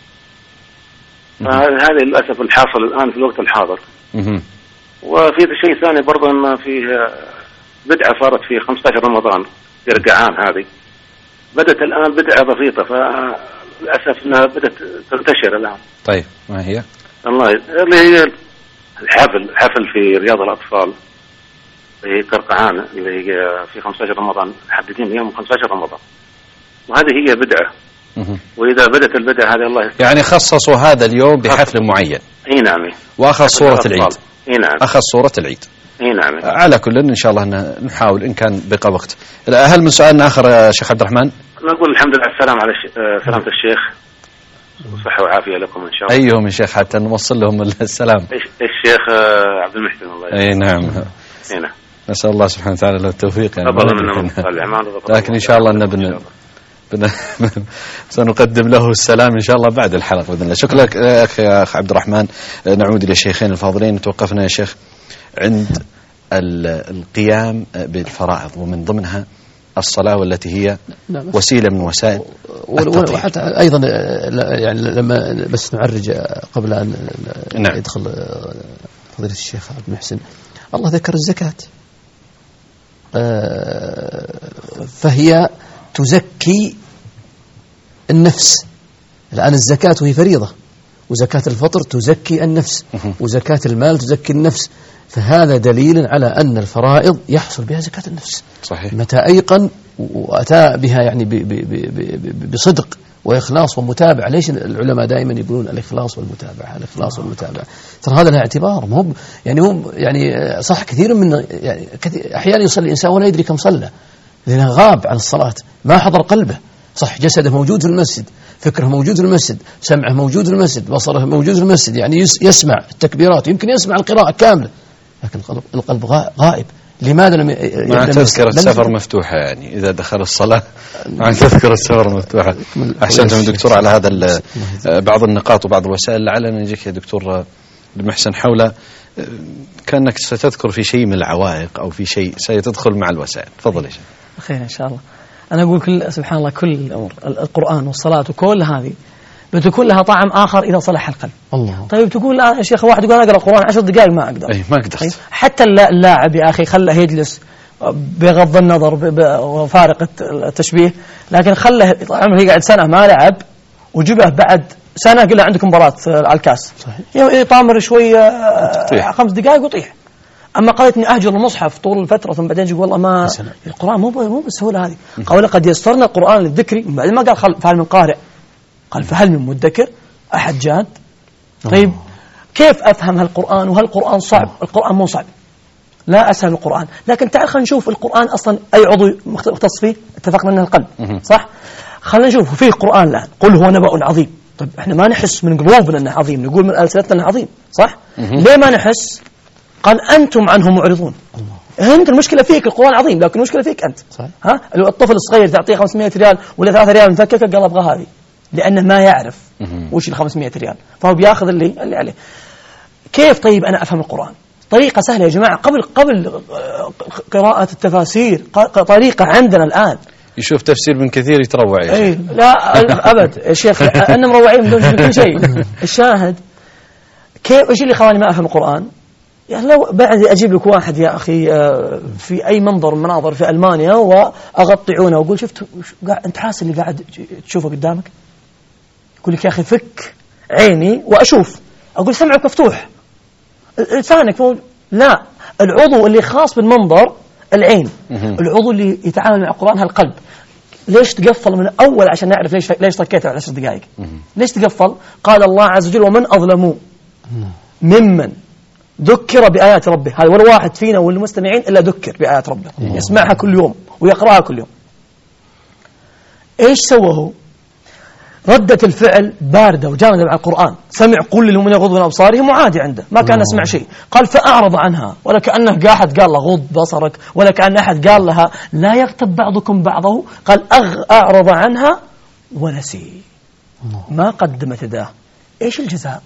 فهذا للأسف الحاصل الآن في الوقت الحاضر. وفي شيء ثاني برضه أن فيه بدعة صارت في 15 رمضان في رقعان، هذه بدأت الآن بدعة بسيطة فللأسف أنها بدأت تنتشر الآن. طيب ما هي؟ الله اللي هي الحفل في رياض الأطفال في قرقعان اللي هي في 15 رمضان، محددين يوم 15 رمضان، وهذه هي بدعة. وإذا بدأت البدعة هذه الله يعني خصصوا هذا اليوم بحفل معين. نعم. وأخذ صورة العيد. نعم. أخذ صورة العيد. نعم. على كل إن شاء الله نحاول إن كان بقى وقت. هل من سؤال آخر يا شيخ عبد الرحمن؟ نقول الحمد لله السلام على سلامة الشيخ وصحة وعافية لكم إن شاء الله. أيهم يا شيخ حتى نوصل لهم السلام. الشيخ عبد المحسن الله يجزاه. أي نعم. نعم. نسأل الله سبحانه وتعالى له التوفيق يعني. لكن إن شاء الله أن سنقدم له السلام إن شاء الله بعد الحلقة بإذن الله. شكرا لك يا أخ عبد الرحمن. نعود إلى الشيخين الفاضلين. توقفنا يا شيخ عند القيام بالفرائض ومن ضمنها الصلاة والتي هي وسيلة من وسائل التطهير. وحتى أيضا يعني لما بس نعرج قبل أن يدخل فضيلة الشيخ عبد المحسن، الله ذكر الزكاة، فهي تزكي النفس. الآن الزكاة هي فريضة، وزكاة الفطر تزكي النفس، وزكاة المال تزكي النفس، فهذا دليل على أن الفرائض يحصل بها زكاة النفس. صحيح. متى أيقن وأتى بها يعني بصدق وإخلاص ومتابعة. ليش العلماء دائما يقولون الإخلاص والمتابعة، الإخلاص والمتابعة؟ ترى هذا له اعتبار. هم يعني صح كثير من يعني أحيانا يصلي الإنسان ولا يدري كم صلى، لأنه غاب عن الصلاة، ما حضر قلبه. صح، جسده موجود في المسجد، فكره موجود في المسجد، سمعه موجود في المسجد، بصره موجود في المسجد، يعني يسمع التكبيرات، يمكن يسمع القراءة كاملة، لكن القلب غائب. لماذا لم مع تذكرة السفر مفتوحة؟ يعني إذا دخل الصلاة مع تذكرة السفر مفتوحة. أحسنتم دكتور على هذا بعض النقاط وبعض الوسائل. لعلنا نجيك يا دكتور محسن حول كأنك ستذكر في شيء من العوائق أو في شيء سيتدخل مع الوسائل. تفضل يا شيخ. خير إن شاء الله. أنا أقول سبحان الله كل الأمور، القرآن والصلاة وكل هذه بتكون لها طعم آخر إذا صلح القلب. الله. طيب تقول لا يا شيخ، واحد يقول أنا أقرأ القرآن 10 دقائق ما أقدر. أي ما أقدر. طيب حتى اللاعب يا أخي خله يجلس بغض النظر وفارق التشبيه، لكن خله عمره يقعد سنة ما لعب وجبه بعد سنة قل له عندكم مباراة على الكاس، يطامر شوية 5 دقائق ويطيح. أما قالت إني أهجر المصحف طول الفترة ثم بعدين يقول والله ما القرآن مو بالسهولة هذه. قال لقد يسرنا القرآن للذكر، بعدين ما قال فهل من قارئ، قال فهل من مدكر أحد جاد. طيب كيف أفهم هالقرآن؟ وهالقرآن صعب؟ القرآن مو صعب، لا أسهل القرآن، لكن تعال خلينا نشوف القرآن أصلا أي عضو مختص فيه. اتفقنا أنه القلب، صح؟ خلينا نشوف فيه القرآن الآن قل هو نبأ عظيم. طيب احنا ما نحس من قلوبنا أنه عظيم، نقول من ألسنتنا أنه عظيم، صح؟ ليه ما نحس؟ قال أنتم عنه معرضون. أنت المشكلة فيك، القرآن عظيم لكن المشكلة فيك أنت. صحيح. ها الطفل الصغير تعطيه 500 ريال ولا 3 ريال مفككة قال أبغى هذه، لأنه ما يعرف وش ال 500 ريال، فهو بياخذ اللي عليه. كيف طيب أنا أفهم القرآن؟ طريقة سهلة يا جماعة، قبل قراءة التفاسير، طريقة عندنا الآن. يشوف تفسير من كثير يتروع يا شيخ. لا أبد يا شيخ، أنا مروعين بدون كل شيء. الشاهد كيف إيش اللي خلاني ما أفهم القرآن؟ يعني لو بعد أجيب لك واحد يا أخي في أي مناظر في ألمانيا وأغطي عونه وأقول شفت أنت حاسس اللي قاعد تشوفه قدامك؟ يقول لك يا أخي فك عيني وأشوف، أقول سمعك مفتوح لسانك، لا، العضو اللي خاص بالمنظر العين، العضو اللي يتعامل مع القرآن هالقلب. ليش تقفل من الأول عشان نعرف ليش طكيت على 10 دقائق؟ ليش تقفل؟ قال الله عز وجل ومن أظلم ممن ذكر بآيات ربه. هذا ولا واحد فينا والمستمعين إلا ذكر بآيات ربه، يسمعها كل يوم ويقرأها كل يوم. إيش سوه؟ ردة الفعل باردة وجامدة مع القرآن. سمع قل للمؤمنين يغضوا من أبصارهم وعادي عنده، ما كان يسمع شيء. قال فأعرض عنها، ولا كأنه أحد قال له غض بصرك، ولا كأن أحد قال لها لا يغتب بعضكم بعضه. قال أعرض عنها ونسي، ما قدمت يداه. إيش الجزاء؟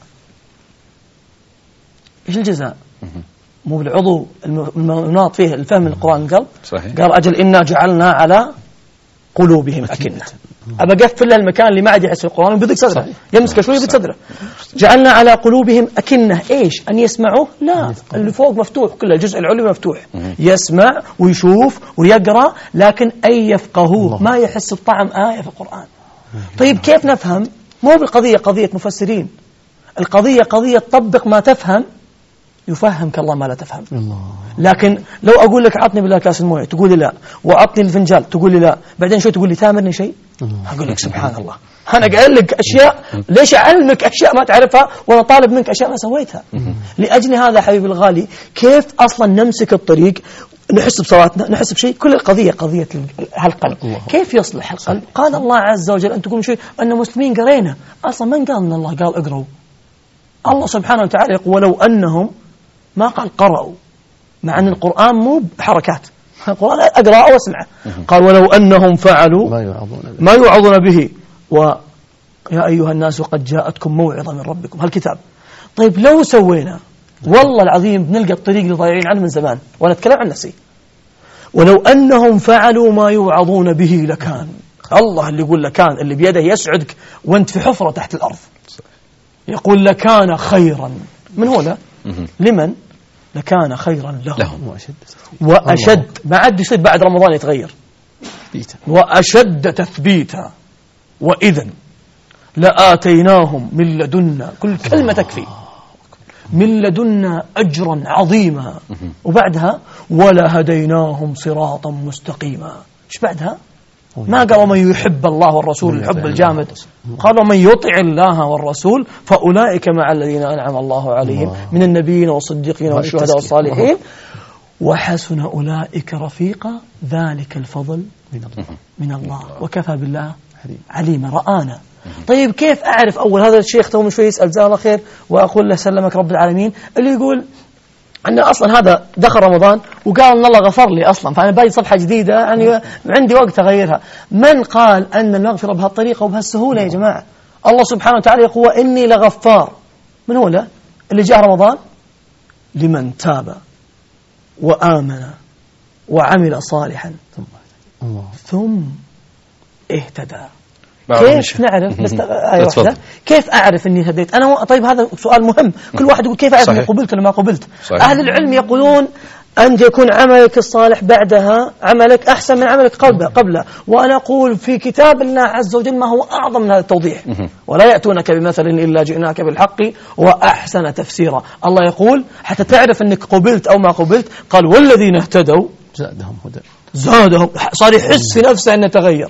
إيش الجزاء؟ مو بالعضو المناط فيه الفهم القرآن القلب. صحيح. قال أجل إنا جعلنا على قلوبهم أكنة. أبى أقفل له المكان اللي ما عاد يحس القرآن وبيضيق صدره، يمسك شوي يضيق صدره. جعلنا على قلوبهم أكنة، إيش؟ أن يسمعوه؟ لا، اللي فوق مفتوح، كل الجزء العلوي مفتوح، يسمع ويشوف ويقرأ، لكن أن يفقهوه، ما يحس بطعم آية في القرآن. طيب كيف نفهم؟ مو بالقضية قضية مفسرين، القضية قضية طبق ما تفهم يفهمك الله ما لا تفهم. لكن لو أقول لك عطني بالله كاس المويه تقول لي لا، وعطني الفنجال تقول لي لا، بعدين شو تقول لي تامرني شيء، أقول لك سبحان الله أنا قايل لك أشياء، ليش أعلمك أشياء ما تعرفها وأنا طالب منك أشياء ما سويتها؟ لأجل هذا حبيبي الغالي كيف أصلا نمسك الطريق، نحس بصلاتنا، نحس بشيء، كل القضية قضية هالقلب. كيف يصلح القلب؟ قال الله عز وجل أن تقولوا شيء أن مسلمين قرينا، أصلا من قال أن الله قال اقرأوا؟ الله سبحانه وتعالى يقول ولو أنهم، ما قال قرأوا، مع أن القرآن مو بحركات، القرآن أقرأ واسمع. قال ولو أنهم فعلوا ما يوعظون به ويا أيها الناس قد جاءتكم موعظة من ربكم، هالكتاب. طيب لو سوينا والله العظيم بنلقى الطريق اللي ضايعين عنه من زمان، وأنا أتكلم عن نفسي. ولو أنهم فعلوا ما يوعظون به لكان. الله اللي يقول لكان، اللي بيده يسعدك وانت في حفرة تحت الأرض، يقول لكان خيرا. من هو لا؟ لمن؟ لكان خيرا لهم وأشد. ما عاد يصير بعد رمضان يتغير، وأشد تثبيتا وإذن لآتيناهم من لدنا، كل كلمة تكفي، من لدنا أجرا عظيما. وبعدها ولا هديناهم صراطا مستقيما. إيش بعدها؟ ما قالوا من يحب الله والرسول الحب الجامد، قالوا من يطع الله والرسول فأولئك مع الذين أنعم الله عليهم من النبيين والصديقين والشهداء والصالحين وحسن أولئك رفيقا ذلك الفضل من الله وكفى بالله عليما. رآنا. طيب كيف أعرف؟ أول هذا الشيخ تو من شوي يسأل جزاه الله خير وأقول له سلمك رب العالمين، اللي يقول أن أصلا هذا دخل رمضان وقال أن الله غفر لي أصلا، فأنا باقي صفحة جديدة يعني عندي وقت أغيرها. من قال أن المغفرة بهالطريقة وبهالسهولة يا جماعة؟ الله سبحانه وتعالى يقول إني لغفار. من هو لا اللي جاء رمضان؟ لمن تاب وآمن وعمل صالحا ثم اهتدى. كيف نعرف؟ بس آية واحدة. كيف أعرف أني هديت أنا؟ طيب هذا سؤال مهم. كل واحد يقول كيف أعرف أني قبلت ولا ما قبلت؟ صحيح. أهل العلم يقولون أن يكون عملك الصالح بعدها عملك أحسن من عملك قبله. وأنا أقول في كتاب الله عز وجل ما هو أعظم من هذا التوضيح. ولا يأتونك بمثل إلا جئناك بالحق وأحسن تفسيرا. الله يقول حتى تعرف أنك قبلت أو ما قبلت، قال والذين اهتدوا زادهم هدى، زادهم، صار يحس في نفسه أنه تغير.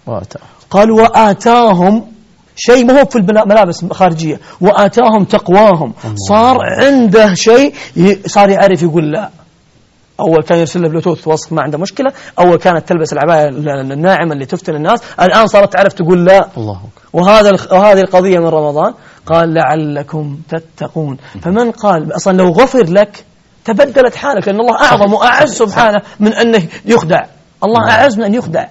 قال وآتاهم شيء ما هو في الملابس خارجية، وآتاهم تقواهم، صار عنده شيء صار يعرف يقول لا. أول كان يرسل له بلوتوث وصف ما عنده مشكلة، أول كانت تلبس العباية الناعمة اللي تفتن الناس، الآن صارت تعرف تقول لا. الله. وهذه القضية من رمضان. قال لعلكم تتقون. فمن قال أصلا لو غفر لك تبدلت حالك، لأن الله أعظم وأعز سبحانه من أنه يخدع. الله أعز من أن يخدع.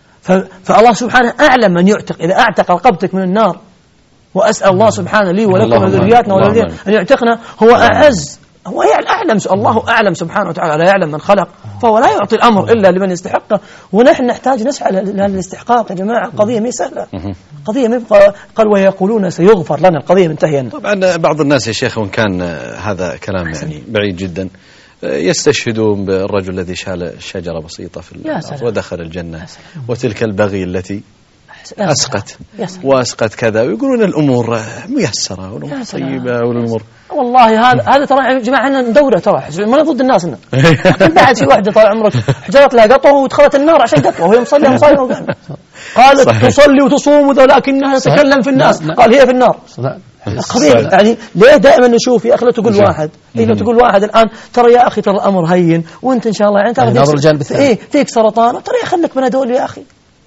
فالله سبحانه أعلم من يعتق. إذا أعتق رقبتك من النار، وأسأل الله سبحانه لي ولكم وذرياتنا والذين أن يعتقنا، هو أعز، هو أعلم. الله أعلم سبحانه وتعالى، لا يعلم من خلق، فهو لا يعطي الأمر إلا لمن يستحقه، ونحن نحتاج نسعى للاستحقاق يا جماعة. القضية مي سهلة، قضية مي قال ويقولون سيغفر لنا، القضية منتهية. طبعا بعض الناس يا شيخ، وإن كان هذا كلام يعني بعيد جدا، يستشهدون بالرجل الذي شال شجرة بسيطة في الأرض ودخل الجنة، وتلك البغي التي أسقت وأسقت كذا، ويقولون الأمور ميسرة والأمور طيبة والأمور. والله هذا ترى يا جماعة احنا ندوره، ترى ما ضد الناس هنا. بعد في واحدة طال عمرك حجرت لها قطوة ودخلت النار عشان قطوة وهي مصلية قالت تصلي وتصوم ولكنها تتكلم في الناس، قال هي في النار. القضية يعني ليه دائما نشوف يا أخي، لا تقول واحد، لا تقول واحد الآن ترى يا أخي ترى الأمر هين، وأنت إن شاء الله يعني ترى فيك سرطان، ترى خلك بنادول يا أخي،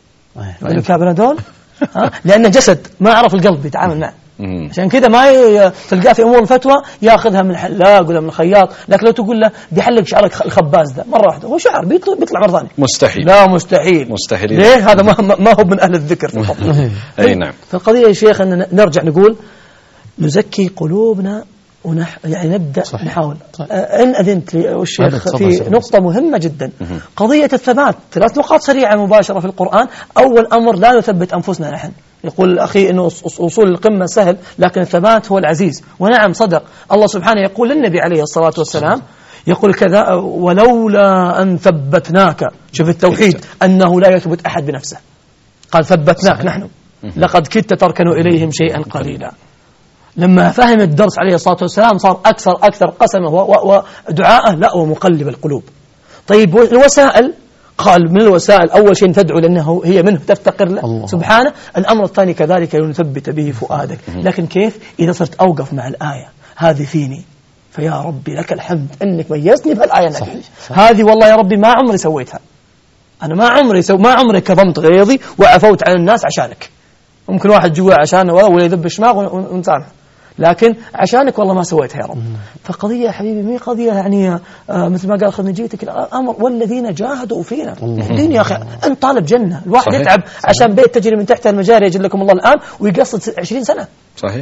لك بنادول، لأن جسد ما عرف القلب يتعامل معه. عشان كذا ما تلقاه في أمور الفتوى ياخذها من الحلاق ولا من الخياط، لكن لو تقول له بيحلق شعرك الخباز ده مرة واحدة، هو شعر بيطلع مرة ثانية، مستحيل. لا مستحيل. ليه؟ هذا ما هو من أهل الذكر في الفضل. أي نعم. فالقضية يا شيخ أن نرجع نقول نزكي قلوبنا يعني نبدأ نحاول. إن أذنت لي والشيخ في نقطة مهمة جدا، قضية الثبات. 3 نقاط سريعة مباشرة في القرآن. أول أمر لا نثبت أنفسنا نحن. يقول أخي إنه وصول القمة سهل، لكن الثبات هو العزيز. ونعم صدق الله سبحانه يقول للنبي عليه الصلاة والسلام، يقول كذا ولولا أن ثبتناك. شوف التوحيد أنه لا يثبت أحد بنفسه، قال ثبتناك نحن لقد كدت تركن إليهم شيئا قليلا. لما فهم الدرس عليه الصلاة والسلام صار أكثر قسمه ودعاءه لا ومقلب القلوب. طيب الوسائل، قال من الوسائل أول شيء تدعو لأنه هي منه تفتقر له سبحانه. الأمر الثاني كذلك لنثبت به فؤادك. لكن كيف؟ إذا صرت أوقف مع الآية هذه فيني، فيا ربي لك الحمد أنك ميزني بهالآية النبي هذه، والله يا ربي ما عمري سويتها، أنا ما عمري كظمت غيظي وعفوت عن الناس عشانك. ممكن واحد جوا عشانه ولا يذب شماغ ونسامح، لكن عشانك والله ما سويتها يا رب. فقضية يا حبيبي مي قضية يعني مثل ما قال خذني جيتك الأمر والذين جاهدوا فينا. الدين يا أخي أنت طالب جنة، الواحد صحيح. يتعب عشان بيت تجري من تحت المجاري يجل لكم الله الآن ويقصد 20 سنة. صحيح.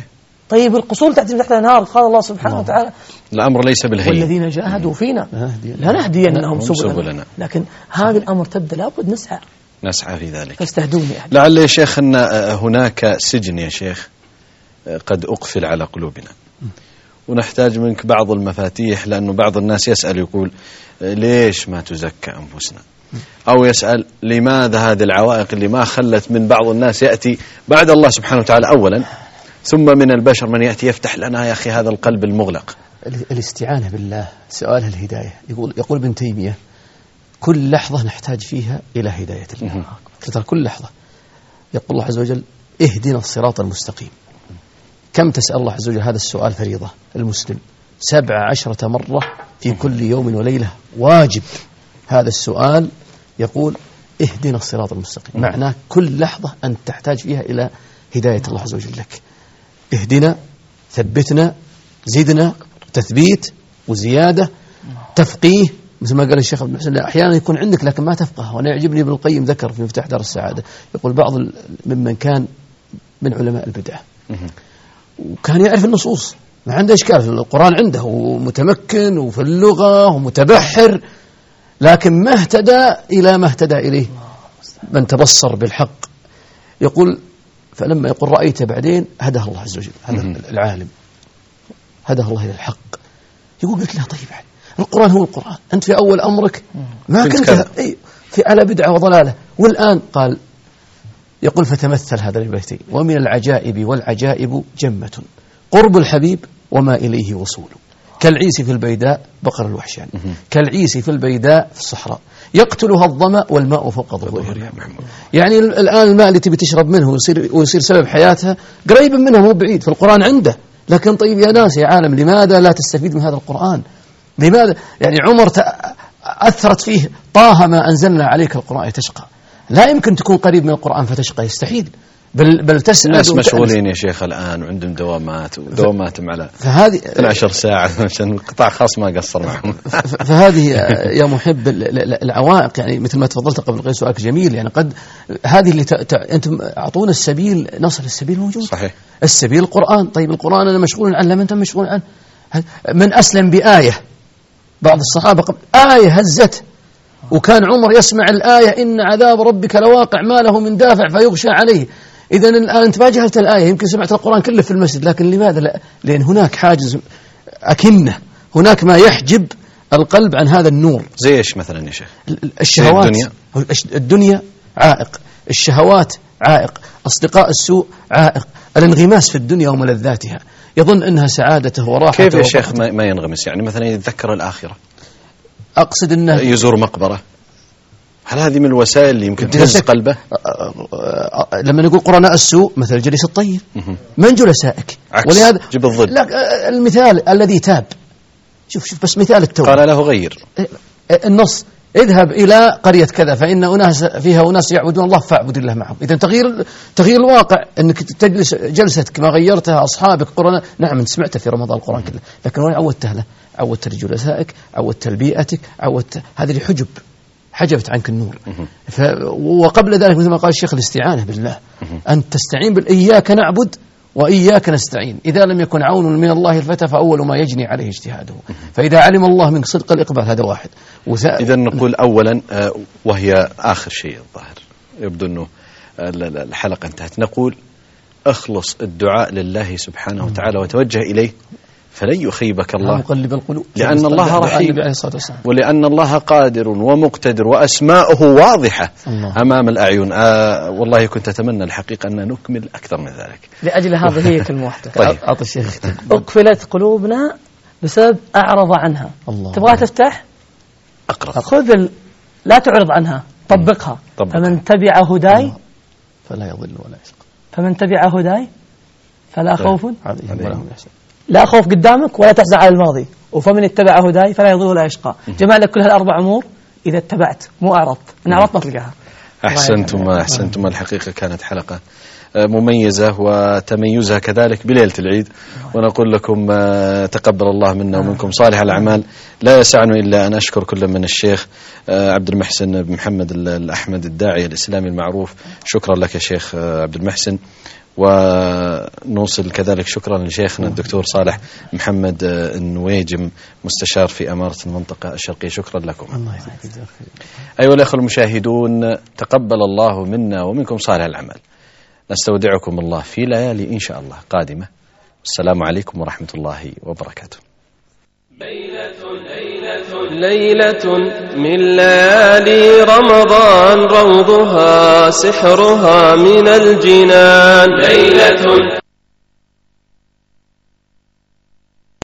طيب القصور تحت الأنهار قال الله سبحانه وتعالى الأمر ليس بالهين والذين جاهدوا فينا لنهدينهم سبلنا. لكن هذا الأمر تبدأ لابد نسعى في ذلك. فاستهدوني لعل يا شيخ أن هناك سجن يا شيخ قد أقفل على قلوبنا، ونحتاج منك بعض المفاتيح، لأنه بعض الناس يسأل يقول ليش ما تزكى أنفسنا، أو يسأل لماذا هذه العوائق اللي ما خلت من بعض الناس يأتي بعد الله سبحانه وتعالى أولا، ثم من البشر من يأتي يفتح لنا يا أخي هذا القلب المغلق. الاستعانة بالله سؤالها الهداية. يقول ابن تيمية كل لحظة نحتاج فيها إلى هداية الله. كل لحظة يقول الله عز وجل اهدنا الصراط المستقيم. كم تسأل الله عز وجل هذا السؤال؟ فريضة المسلم 17 مرة في كل يوم وليلة، واجب هذا السؤال. يقول اهدنا الصراط المستقيم، معناه كل لحظة أن تحتاج فيها إلى هداية الله عز وجل لك. اهدنا، ثبتنا، زدنا، تثبيت وزيادة، تفقيه، مثل ما قال الشيخ عبد المحسن أحيانا يكون عندك لكن ما تفقه. وأنا يعجبني ابن القيم ذكر في مفتاح دار السعادة، يقول بعض ممن كان من علماء البدع وكان يعرف النصوص، ما عنده إشكال في القرآن، عنده ومتمكن وفي اللغة ومتبحر، لكن ما اهتدى إلى ما اهتدى إليه من تبصر بالحق. يقول فلما يقول رأيت بعدين هداه الله عز وجل، هذا العالم هداه الله إلى الحق. يقول قلت له طيب القرآن هو القرآن، أنت في أول أمرك ما كنت في على بدعة وضلالة، والآن قال يقول فتمثل هذا البيتين ومن العجائب والعجائب جمة قرب الحبيب وما إليه وصول، كالعيس في البيداء بقر الوحشان، كالعيس في البيداء في الصحراء يقتلها الظمأ والماء فوق ظهورها. يعني الآن الماء اللي تبي تشرب منه ويصير سبب حياتها قريب منها مو بعيد، في القرآن عنده. لكن طيب يا ناس يا عالم لماذا لا تستفيد من هذا القرآن؟ لماذا يعني عمر أثرت فيه طه ما أنزلنا عليك القرآن تشقى؟ لا يمكن تكون قريب من القرآن فتشقى، يستحيل. بل تسأل. الناس مشغولين يا شيخ الآن وعندهم دواماتهم على 12 ساعة عشان قطاع خاص ما قصر معهم. فهذه يا محب العوائق، يعني مثل ما تفضلت قبل قليل سؤالك جميل، يعني قد هذه اللي أنتم أعطونا السبيل، نصل السبيل موجود صحيح، السبيل القرآن. طيب القرآن أنا مشغول عنه، لم أنتم مشغول عنه. من أسلم بآية، بعض الصحابة قبل آية هزته، وكان عمر يسمع الآية إن عذاب ربك لواقع ما له من دافع فيغشى عليه. إذن الآن أنت ما جهلت الآية، يمكن سمعت القرآن كله في المسجد، لكن لماذا لا؟ لأن هناك حاجز أكنة، هناك ما يحجب القلب عن هذا النور. زي إيش مثلا يا شيخ؟ الشهوات، الدنيا عائق، الشهوات عائق، أصدقاء السوء عائق، الانغماس في الدنيا وملذاتها، يظن أنها سعادته وراحته. كيف يا شيخ ما ينغمس؟ يعني مثلا يتذكر الآخرة، أقصد أنه يزور مقبرة، هل هذه من الوسائل اللي يمكن تهز قلبه؟ لما نقول قرناء السوء مثل الجليس الطيب من جلسائك، ولهذا جب الظل. لا المثال الذي تاب، شوف بس مثال التوبة، قال له غير النص اذهب إلى قرية كذا فإن أناس فيها أناس يعبدون الله فاعبد الله معهم. إذا تغيير الواقع أنك تجلس جلستك ما غيرتها أصحابك قرناء، نعم أنت سمعت في رمضان القرآن كله، لكن وين عودته له؟ عودت لجلسائك، عودت لبيئتك، عودت هذه الحجب حجبت عنك النور. وقبل ذلك مثل ما قال الشيخ الاستعانة بالله، أن تستعين إياك نعبد وإياك نستعين. إذا لم يكن عون من الله الفتى فأول ما يجني عليه اجتهاده، فإذا علم الله منك صدق الإقبال هذا واحد. إذا نقول أولا وهي آخر شيء الظاهر يبدو أنه الحلقة انتهت، نقول اخلص الدعاء لله سبحانه وتعالى وتوجه إليه فلن يخيبك الله، مقلب القلوب، لأن الله رحيم ولأن الله قادر ومقتدر وأسماؤه واضحة أمام الأعين. والله كنت أتمنى الحقيقة أن نكمل أكثر من ذلك. لأجل هذا هي كلمة واحدة. طيب. أعطي الشيخ. أقفلت قلوبنا بسبب أعرض عنها. تبغى تفتح؟ أقرأ. خذ لا تعرض عنها، طبقها. فمن تبع هداي فلا يضل ولا يشقى، فمن تبع هداي فلا خوف عليهم، لا خوف قدامك ولا تحزن على الماضي. وفمن اتبع هداي فلا يضل ولا يشقى. جمع لك كل هالأربع أمور إذا اتبعت، مو أعرضت. إن أعرضت ما تلقاها. أحسنتم. الحقيقة كانت حلقة مميزة وتميزها كذلك بليلة العيد، ونقول لكم تقبل الله منا ومنكم صالح الأعمال. لا يسعني إلا أن أشكر كل من الشيخ عبد المحسن بن محمد الأحمد الداعية الإسلامي المعروف. شكرا لك يا شيخ عبد المحسن، ونوصل كذلك شكرا لشيخنا الدكتور صالح محمد النويجم مستشار في أمارة المنطقة الشرقية. شكرا لكم. أيها الأخوة المشاهدون، تقبل الله منا ومنكم صالح العمل. نستودعكم الله في ليالي إن شاء الله قادمة. السلام عليكم ورحمة الله وبركاته. ليلة من ليالي رمضان روضها سحرها من الجنان. ليلة